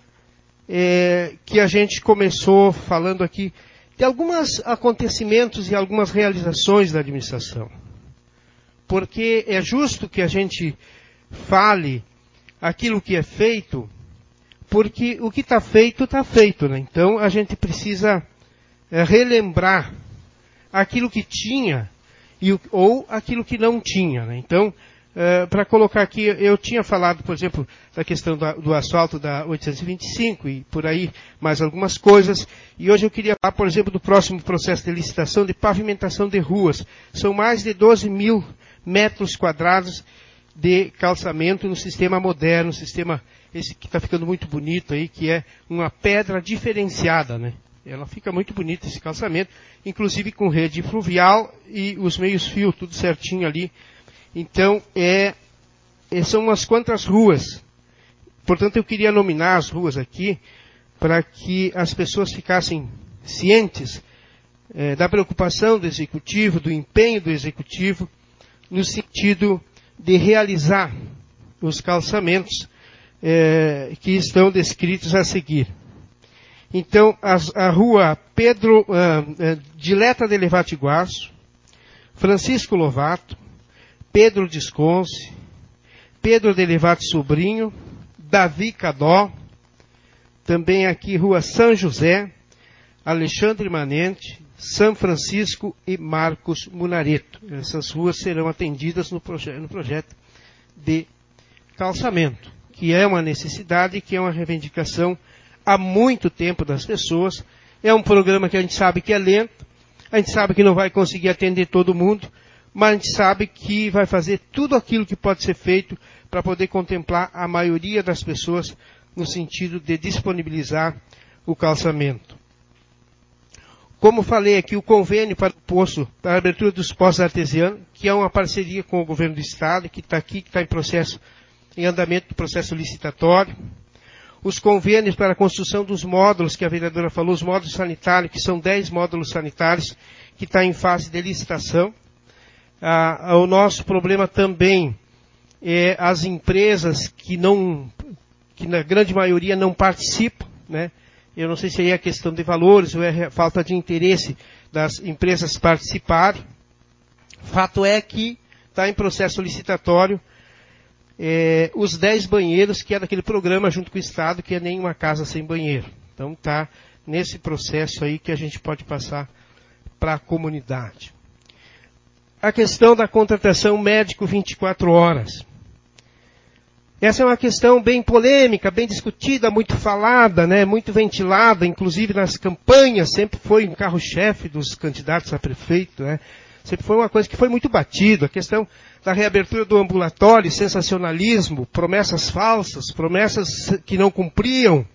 é, que a gente começou falando aqui de alguns acontecimentos e algumas realizações da administração. porque é justo que a gente fale aquilo que é feito, porque o que está feito, está feito, né? Então a gente precisa é, relembrar aquilo que tinha e, ou aquilo que não tinha, né? Então, é, para colocar aqui, eu tinha falado, por exemplo, da questão da, do asfalto da oitocentos e vinte e cinco e por aí mais algumas coisas, e hoje eu queria falar, por exemplo, do próximo processo de licitação de pavimentação de ruas. São mais de doze mil metros quadrados de calçamento no sistema moderno, sistema esse que está ficando muito bonito aí, que é uma pedra diferenciada, né? Ela fica muito bonita esse calçamento, inclusive com rede fluvial e os meios fios, tudo certinho ali. Então, é, são umas quantas ruas. Portanto, eu queria nominar as ruas aqui para que as pessoas ficassem cientes é, da preocupação do Executivo, do empenho do Executivo, no sentido de realizar os calçamentos é, que estão descritos a seguir. Então, as, a rua Pedro, uh, Dileta de Levatiguaço, Francisco Lovato, Pedro Desconce, Pedro de Levato Sobrinho, Davi Cadó, também aqui rua São José, Alexandre Manente, São Francisco e Marcos Munareto. Essas ruas serão atendidas no, proje no projeto de calçamento, que é uma necessidade, que é uma reivindicação há muito tempo das pessoas. É um programa que a gente sabe que é lento, a gente sabe que não vai conseguir atender todo mundo, mas a gente sabe que vai fazer tudo aquilo que pode ser feito para poder contemplar a maioria das pessoas no sentido de disponibilizar o calçamento. Como falei aqui, o convênio para o poço, para a abertura dos poços artesianos, que é uma parceria com o governo do Estado, que está aqui, que está em processo, em andamento do processo licitatório. Os convênios para a construção dos módulos, que a vereadora falou, os módulos sanitários, que são dez módulos sanitários, que está em fase de licitação. Ah, o nosso problema também é as empresas que não, que na grande maioria não participam, né? Eu não sei se aí é questão de valores ou é falta de interesse das empresas participarem. Fato é que está em processo licitatório é, os dez banheiros, que é daquele programa junto com o Estado, que é nenhuma casa sem banheiro. Então está nesse processo aí que a gente pode passar para a comunidade. A questão da contratação médico vinte e quatro horas. Essa é uma questão bem polêmica, bem discutida, muito falada, né, muito ventilada, inclusive nas campanhas, sempre foi um carro-chefe dos candidatos a prefeito, né, sempre foi uma coisa que foi muito batida. A questão da reabertura do ambulatório, sensacionalismo, promessas falsas, promessas que não cumpriam,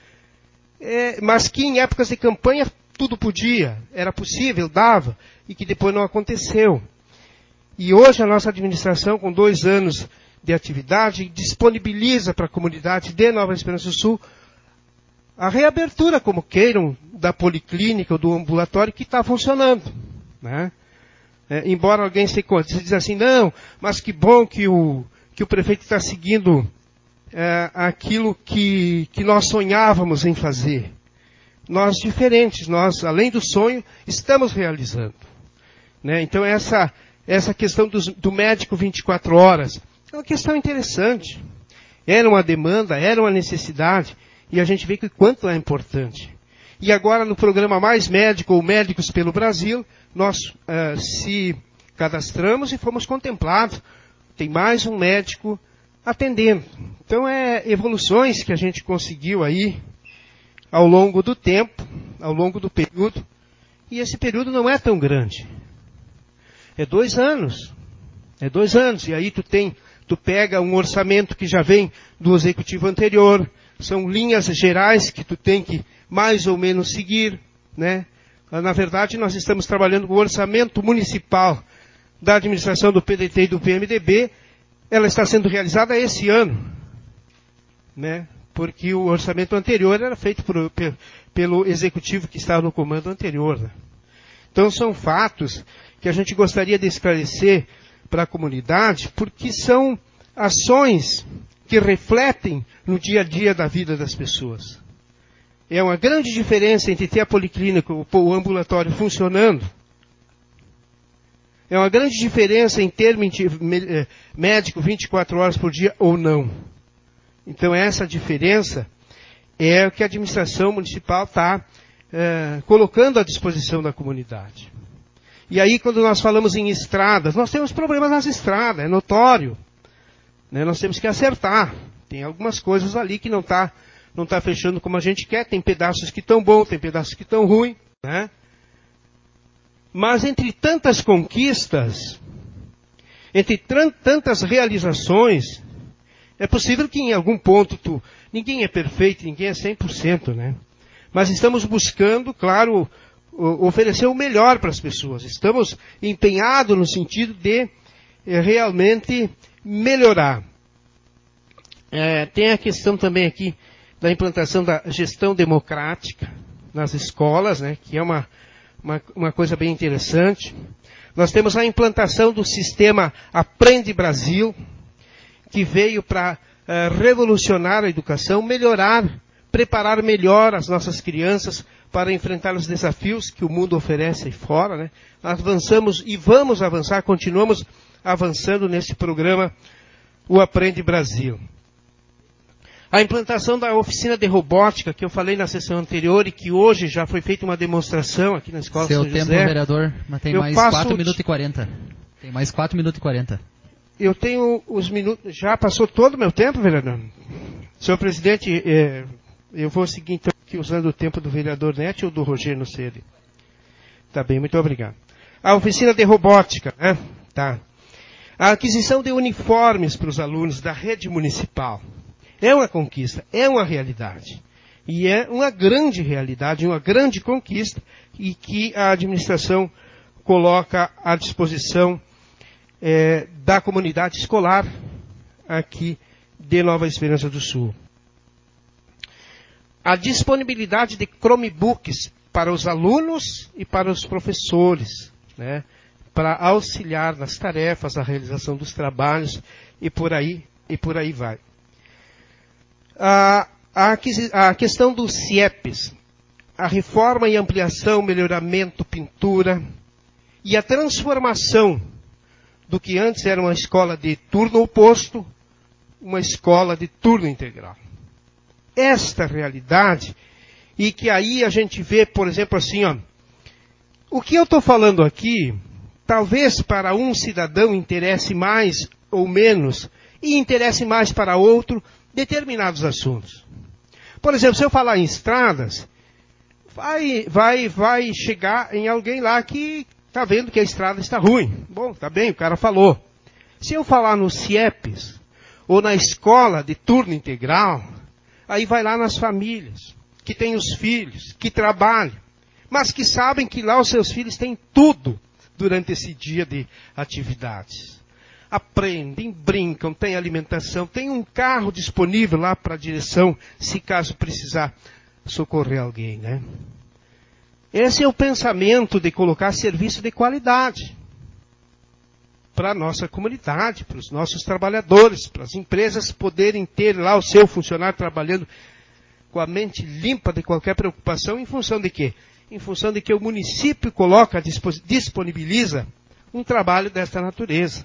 é, mas que em épocas de campanha tudo podia, era possível, dava, e que depois não aconteceu. E hoje a nossa administração, com dois anos de atividade, disponibiliza para a comunidade de Nova Esperança do Sul a reabertura, como queiram, da policlínica ou do ambulatório que está funcionando, né? É, embora alguém se, se diz assim, não, mas que bom que o, que o prefeito está seguindo é, aquilo que, que nós sonhávamos em fazer. Nós diferentes, nós, além do sonho, estamos realizando, né? Então essa, essa questão do, do médico vinte e quatro horas, é uma questão interessante. Era uma demanda, era uma necessidade, e a gente vê que quanto é importante. E agora no programa Mais Médico, ou Médicos pelo Brasil, nós uh, se cadastramos e fomos contemplados. Tem mais um médico atendendo. Então é evoluções que a gente conseguiu aí ao longo do tempo, ao longo do período, e esse período não é tão grande. É dois anos. É dois anos, e aí tu tem Tu pega um orçamento que já vem do executivo anterior, são linhas gerais que tu tem que mais ou menos seguir, né? Na verdade, nós estamos trabalhando com o orçamento municipal da administração do P D T e do P M D B, ela está sendo realizada esse ano, né? Porque o orçamento anterior era feito por, pelo executivo que estava no comando anterior, né? Então são fatos que a gente gostaria de esclarecer para a comunidade, porque são ações que refletem no dia a dia da vida das pessoas. É uma grande diferença entre ter a policlínica ou o ambulatório funcionando É uma grande diferença em ter médico vinte e quatro horas por dia ou não. Então essa diferença é o que a administração municipal está é, colocando à disposição da comunidade. E aí quando nós falamos em estradas, nós temos problemas nas estradas, é notório. Né? Nós temos que acertar. Tem algumas coisas ali que não está não tá fechando como a gente quer, tem pedaços que estão bons, tem pedaços que estão ruins, né? Mas entre tantas conquistas, entre tantas realizações, é possível que em algum ponto tu, ninguém é perfeito, ninguém é cem por cento, né? Mas estamos buscando, claro, oferecer o melhor para as pessoas. Estamos empenhados no sentido de é, realmente melhorar. É, tem a questão também aqui da implantação da gestão democrática nas escolas, né? Que é uma Uma, uma coisa bem interessante. Nós temos a implantação do sistema Aprende Brasil, que veio para uh, revolucionar a educação, melhorar, preparar melhor as nossas crianças para enfrentar os desafios que o mundo oferece aí fora, né? Avançamos e vamos avançar, continuamos avançando nesse programa, o Aprende Brasil. A implantação da oficina de robótica, que eu falei na sessão anterior e que hoje já foi feita uma demonstração aqui na Escola Seu São tempo, José. vereador, mas tem eu mais passo... quatro minutos e quarenta. Tem mais quatro minutos e quarenta. Eu tenho os minutos... Já passou todo o meu tempo, vereador? Senhor presidente, é... eu vou seguir então aqui usando o tempo do vereador Neto ou do Rogério Nusseri. Tá bem, muito obrigado. A oficina de robótica, né? Tá. A aquisição de uniformes para os alunos da rede municipal. É uma conquista, é uma realidade. E é uma grande realidade, uma grande conquista, e que a administração coloca à disposição é, da comunidade escolar aqui de Nova Esperança do Sul. A disponibilidade de Chromebooks para os alunos e para os professores, né, para auxiliar nas tarefas, a realização dos trabalhos e por aí, e por aí vai. A, a, a questão dos C I E Ps, a reforma e ampliação, melhoramento, pintura e a transformação do que antes era uma escola de turno oposto, uma escola de turno integral. Esta realidade, e que aí a gente vê, por exemplo, assim, ó, o que eu estou falando aqui, talvez para um cidadão interesse mais ou menos, e interesse mais para outro, determinados assuntos. Por exemplo, se eu falar em estradas, vai, vai, vai chegar em alguém lá que está vendo que a estrada está ruim. Bom, tá bem, o cara falou. Se eu falar nos C I E Ps, ou na escola de turno integral, aí vai lá nas famílias, que têm os filhos, que trabalham, mas que sabem que lá os seus filhos têm tudo durante esse dia de atividades. Aprendem, brincam, têm alimentação, tem um carro disponível lá para a direção, se caso precisar socorrer alguém, né? Esse é o pensamento de colocar serviço de qualidade para a nossa comunidade, para os nossos trabalhadores, para as empresas poderem ter lá o seu funcionário trabalhando com a mente limpa de qualquer preocupação, em função de quê? Em função de que o município coloca, disponibiliza um trabalho desta natureza.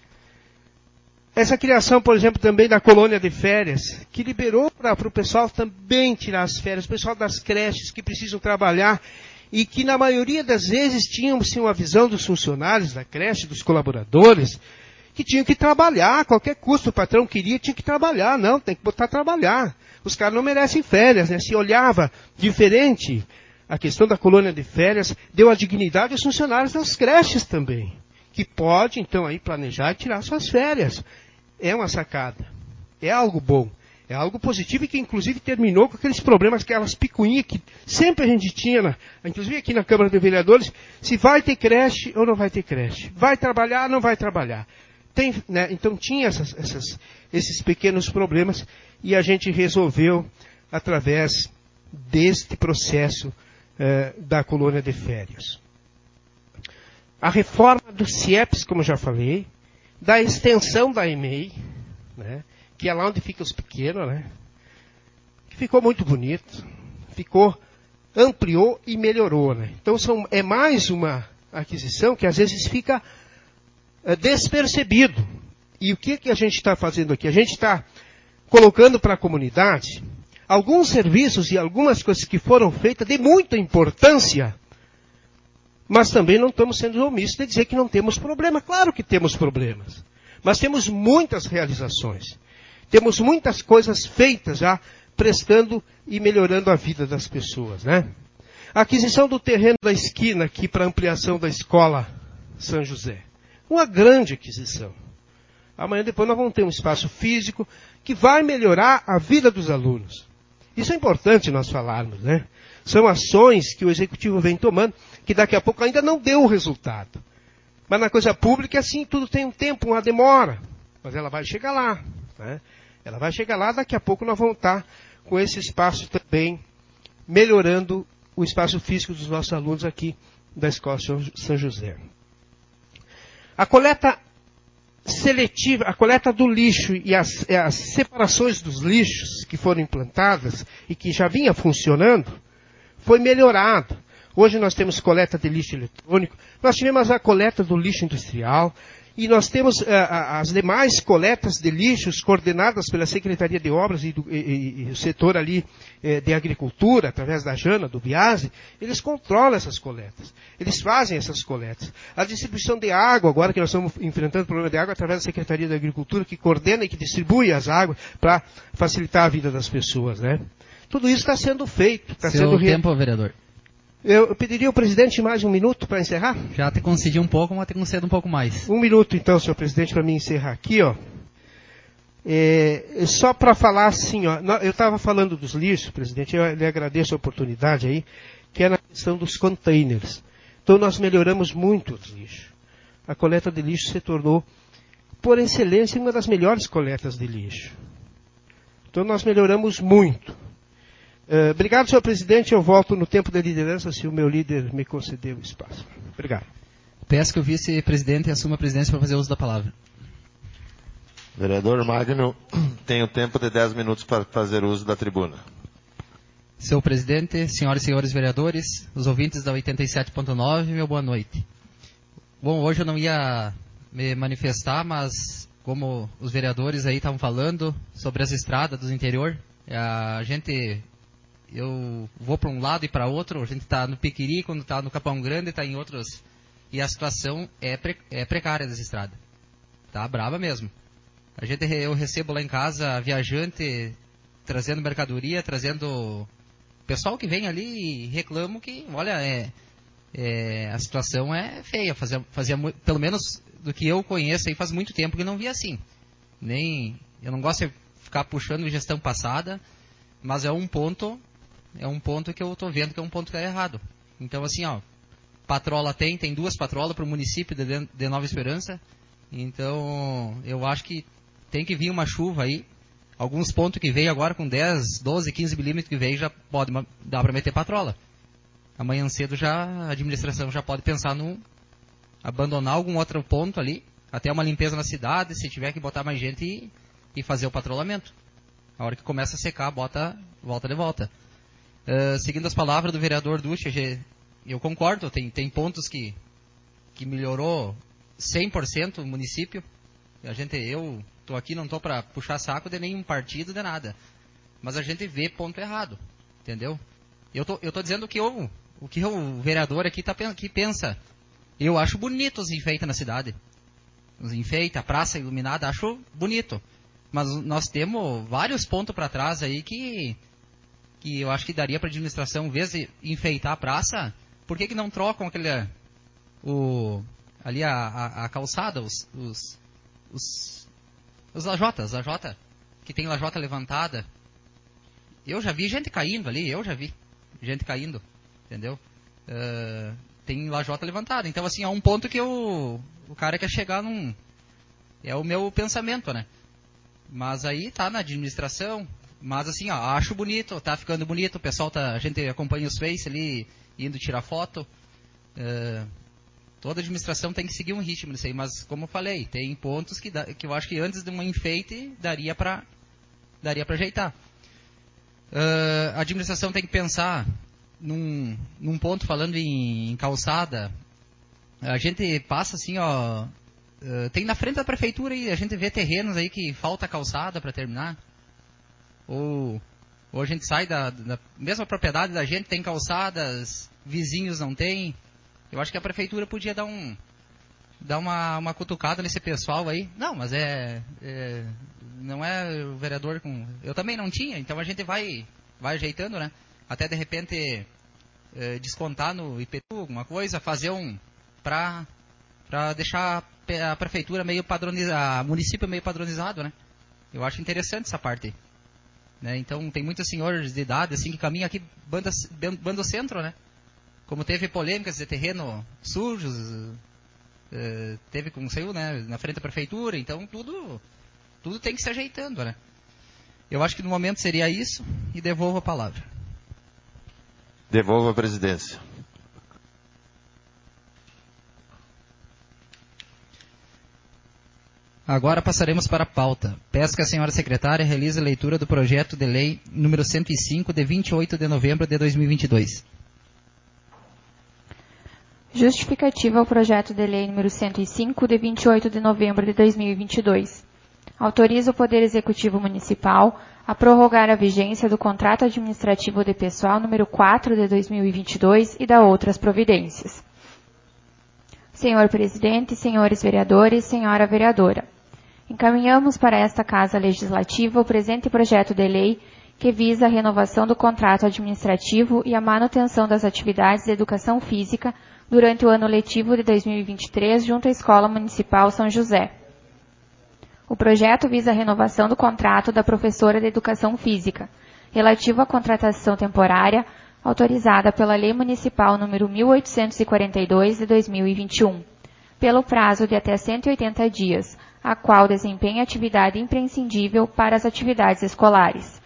Essa criação, por exemplo, também da colônia de férias, que liberou para o pessoal também tirar as férias, o pessoal das creches que precisam trabalhar e que na maioria das vezes tinham sim, uma visão dos funcionários da creche, dos colaboradores, que tinham que trabalhar, a qualquer custo o patrão queria, tinha que trabalhar, não, tem que botar a trabalhar. Os caras não merecem férias, né? Se olhava diferente a questão da colônia de férias, deu a dignidade aos funcionários das creches também, que pode então aí planejar e tirar suas férias. É uma sacada. É algo bom. É algo positivo e que inclusive terminou com aqueles problemas, aquelas picuinhas que sempre a gente tinha, na, inclusive aqui na Câmara de Vereadores, se vai ter creche ou não vai ter creche. Vai trabalhar ou não vai trabalhar. Tem, né, então tinha essas, essas, esses pequenos problemas e a gente resolveu através deste processo eh, da colônia de férias. A reforma dos C I E Ps, como já falei, da extensão da E M E I, né, que é lá onde ficam os pequenos, né, que ficou muito bonito, ficou, ampliou e melhorou, né. Então são, é mais uma aquisição que às vezes fica é, despercebido. E o que, que a gente está fazendo aqui? A gente está colocando para a comunidade alguns serviços e algumas coisas que foram feitas de muita importância, mas também não estamos sendo omissos de dizer que não temos problema. Claro que temos problemas, mas temos muitas realizações. Temos muitas coisas feitas já, prestando e melhorando a vida das pessoas, né? A aquisição do terreno da esquina aqui para ampliação da escola São José. Uma grande aquisição. Amanhã depois nós vamos ter um espaço físico que vai melhorar a vida dos alunos. Isso é importante nós falarmos, né? São ações que o Executivo vem tomando, que daqui a pouco ainda não deu o resultado. Mas na coisa pública, assim, tudo tem um tempo, uma demora. Mas ela vai chegar lá, né? Ela vai chegar lá, daqui a pouco nós vamos estar com esse espaço também, melhorando o espaço físico dos nossos alunos aqui da Escola São José. A coleta seletiva, a coleta do lixo e as, as separações dos lixos que foram implantadas e que já vinha funcionando, foi melhorado. Hoje nós temos coleta de lixo eletrônico, nós tivemos a coleta do lixo industrial, e nós temos uh, as demais coletas de lixos coordenadas pela Secretaria de Obras e, do, e, e, e o setor ali eh, de agricultura, através da Jana, do Biase, eles controlam essas coletas. Eles fazem essas coletas. A distribuição de água, agora que nós estamos enfrentando o problema de água, através da Secretaria de Agricultura, que coordena e que distribui as águas para facilitar a vida das pessoas, né? Tudo isso está sendo feito. Está Seu sendo re... tempo, vereador. Eu pediria ao presidente mais um minuto para encerrar? Já te concedi um pouco, mas te concedo um pouco mais. Um minuto então, senhor presidente, para mim encerrar aqui, ó. É, só para falar assim, ó, eu estava falando dos lixos, presidente, eu lhe agradeço a oportunidade aí, que é na questão dos containers. Então nós melhoramos muito os lixos. A coleta de lixo se tornou, por excelência, uma das melhores coletas de lixo. Então nós melhoramos muito. Uh, obrigado, senhor presidente. Eu volto no tempo da liderança, se o meu líder me conceder o espaço. Obrigado. Peço que o vice-presidente assuma a presidência para fazer uso da palavra. Vereador Magno, tem o tempo de dez minutos para fazer uso da tribuna. Senhor presidente, senhoras e senhores vereadores, os ouvintes da oitenta e sete ponto nove, meu boa noite. Bom, hoje eu não ia me manifestar, mas como os vereadores aí estavam falando sobre as estradas do interior, a gente... Eu vou para um lado e para outro, a gente está no Piquiri, quando está no Capão Grande, está em outros. E a situação é, pre, é precária das estradas. Tá brava mesmo. A gente, eu recebo lá em casa viajante trazendo mercadoria, trazendo pessoal que vem ali e reclama que, olha, é, é, a situação é feia. Fazia, fazia, pelo menos do que eu conheço aí, faz muito tempo que não via assim. Nem, eu não gosto de ficar puxando gestão passada, mas é um ponto... É um ponto que eu estou vendo que é um ponto que é errado. Então, assim, ó, patrola tem, tem duas patrolas para o município de, de Nova Esperança. Então, eu acho que tem que vir uma chuva aí. Alguns pontos que veio agora com dez, doze, quinze milímetros que veio, já pode dar para meter patrola. Amanhã cedo já a administração já pode pensar no abandonar algum outro ponto ali, até uma limpeza na cidade, se tiver que botar mais gente e, e fazer o patrulhamento. A hora que começa a secar, bota, volta de volta. Uh, seguindo as palavras do vereador Ducha, eu concordo, tem, tem pontos que, que melhorou cem por cento o município. A gente, eu estou aqui, não estou para puxar saco de nenhum partido, de nada. Mas a gente vê ponto errado, entendeu? Eu tô, eu tô dizendo que eu, o que o vereador aqui tá, que pensa. Eu acho bonito os enfeites na cidade. Os enfeites, a praça iluminada, acho bonito. Mas nós temos vários pontos para trás aí que... que eu acho que daria para a administração, em vez de enfeitar a praça, por que, que não trocam aquele, o, ali a, a, a calçada, os, os, os, os lajotas, lajota, que tem lajota levantada. Eu já vi gente caindo ali, eu já vi gente caindo, entendeu? Uh, tem lajota levantada, então assim, é um ponto que eu, o cara quer chegar num, é o meu pensamento, né? Mas aí tá na administração. Mas assim, ó, acho bonito, tá ficando bonito, o pessoal tá, a gente acompanha os Face ali, indo tirar foto. Uh, toda administração tem que seguir um ritmo nisso aí, mas como eu falei, tem pontos que, da, que eu acho que antes de um enfeite daria pra, daria pra ajeitar. Uh, a administração tem que pensar num, num ponto, falando em, em calçada, a gente passa assim, ó, uh, tem na frente da prefeitura aí, a gente vê terrenos aí que falta calçada para terminar. Ou, ou a gente sai da, da mesma propriedade da gente, tem calçadas, vizinhos não tem. Eu acho que a prefeitura podia dar um dar uma, uma cutucada nesse pessoal aí. Não, mas é, é não é o vereador com... Eu também não tinha, então a gente vai, vai ajeitando, né? Até de repente é, descontar no I P T U alguma coisa, fazer um... para para deixar a prefeitura meio padronizado, o município meio padronizado, né? Eu acho interessante essa parte aí. Né? Então tem muitos senhores de idade assim que caminham aqui banda, banda centro, né? Como teve polêmicas de terreno sujos, uh, teve como saiu, né, na frente da prefeitura, então tudo, tudo tem que se ajeitando, né? Eu acho que no momento seria isso e devolvo a palavra. Devolvo a presidência. Agora passaremos para a pauta. Peço que a senhora secretária realize a leitura do projeto de lei número cento e cinco, de vinte e oito de novembro de dois mil e vinte e dois. Justificativa ao projeto de lei número cento e cinco, de vinte e oito de novembro de dois mil e vinte e dois. Autoriza o Poder Executivo Municipal a prorrogar a vigência do contrato administrativo de pessoal número quatro de dois mil e vinte e dois e da outras providências. Senhor Presidente, senhores vereadores, senhora vereadora, encaminhamos para esta Casa Legislativa o presente projeto de lei que visa a renovação do contrato administrativo e a manutenção das atividades de educação física durante o ano letivo de dois mil e vinte e três junto à Escola Municipal São José. O projeto visa a renovação do contrato da professora de Educação Física, relativo à contratação temporária, autorizada pela Lei Municipal número mil oitocentos e quarenta e dois de dois mil e vinte e um, pelo prazo de até cento e oitenta dias, a qual desempenha atividade imprescindível para as atividades escolares.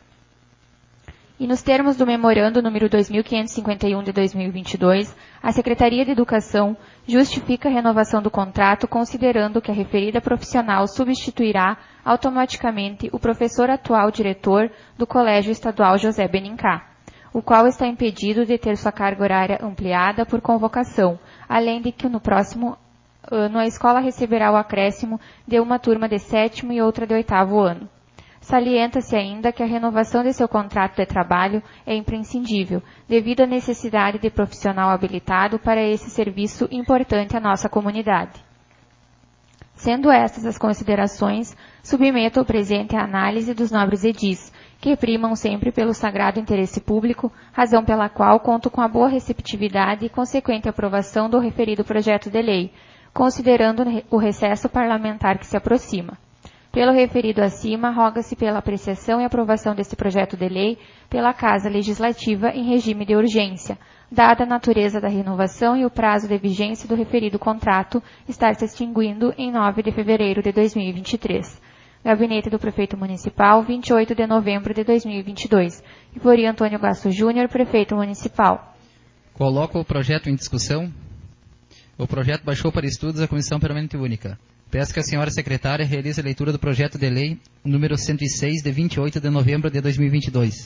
E nos termos do memorando número dois mil quinhentos e cinquenta e um de dois mil e vinte e dois, a Secretaria de Educação justifica a renovação do contrato considerando que a referida profissional substituirá automaticamente o professor atual diretor do Colégio Estadual José Benincá, o qual está impedido de ter sua carga horária ampliada por convocação, além de que no próximo ano a escola receberá o acréscimo de uma turma de sétimo e outra de oitavo ano. Salienta-se ainda que a renovação de seu contrato de trabalho é imprescindível, devido à necessidade de profissional habilitado para esse serviço importante à nossa comunidade. Sendo estas as considerações, submeto ao presente a análise dos nobres edis, que primam sempre pelo sagrado interesse público, razão pela qual conto com a boa receptividade e consequente aprovação do referido projeto de lei, considerando o recesso parlamentar que se aproxima. Pelo referido acima, roga-se pela apreciação e aprovação deste projeto de lei pela Casa Legislativa em regime de urgência, dada a natureza da renovação e o prazo de vigência do referido contrato estar se extinguindo em nove de fevereiro de dois mil e vinte e três. Gabinete do Prefeito Municipal, vinte e oito de novembro de dois mil e vinte e dois. Ivori Antônio Gasto Júnior, Prefeito Municipal. Coloco o projeto em discussão. O projeto baixou para estudos a Comissão Permanente Única. Peço que a senhora secretária realize a leitura do projeto de lei número cento e seis, de vinte e oito de novembro de dois mil e vinte e dois.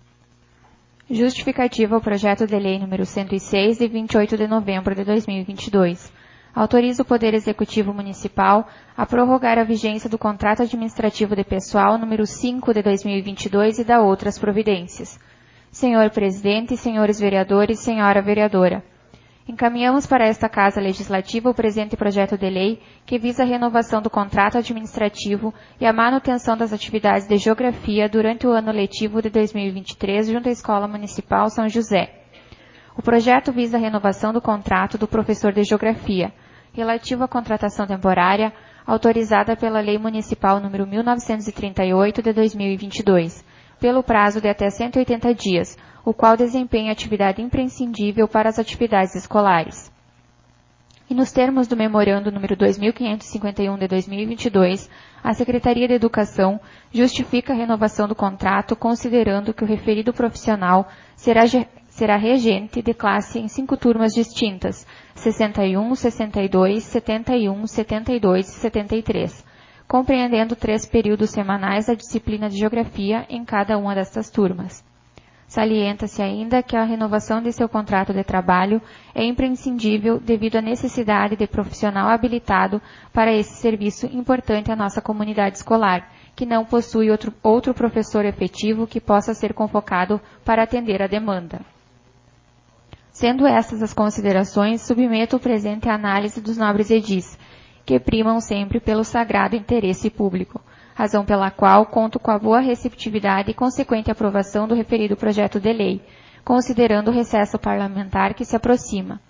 Justificativa ao projeto de lei número cento e seis, de vinte e oito de novembro de dois mil e vinte e dois. Autoriza o Poder Executivo Municipal a prorrogar a vigência do contrato administrativo de pessoal número cinco de dois mil e vinte e dois e da outras providências. Senhor Presidente, senhores vereadores, senhora vereadora, encaminhamos para esta Casa Legislativa o presente projeto de lei que visa a renovação do contrato administrativo e a manutenção das atividades de geografia durante o ano letivo de dois mil e vinte e três junto à Escola Municipal São José. O projeto visa a renovação do contrato do professor de geografia, relativo à contratação temporária, autorizada pela Lei Municipal número mil novecentos e trinta e oito de dois mil e vinte e dois, pelo prazo de até cento e oitenta dias, o qual desempenha atividade imprescindível para as atividades escolares. E nos termos do memorando número dois mil quinhentos e cinquenta e um de dois mil e vinte e dois, a Secretaria de Educação justifica a renovação do contrato considerando que o referido profissional será, será regente de classe em cinco turmas distintas, sessenta e um, sessenta e dois, setenta e um, setenta e dois e setenta e três, compreendendo três períodos semanais da disciplina de Geografia em cada uma destas turmas. Salienta-se ainda que a renovação de seu contrato de trabalho é imprescindível devido à necessidade de profissional habilitado para esse serviço importante à nossa comunidade escolar, que não possui outro, outro professor efetivo que possa ser convocado para atender a demanda. Sendo estas as considerações, submeto o presente à análise dos nobres edis, que primam sempre pelo sagrado interesse público, razão pela qual conto com a boa receptividade e consequente aprovação do referido projeto de lei, considerando o recesso parlamentar que se aproxima,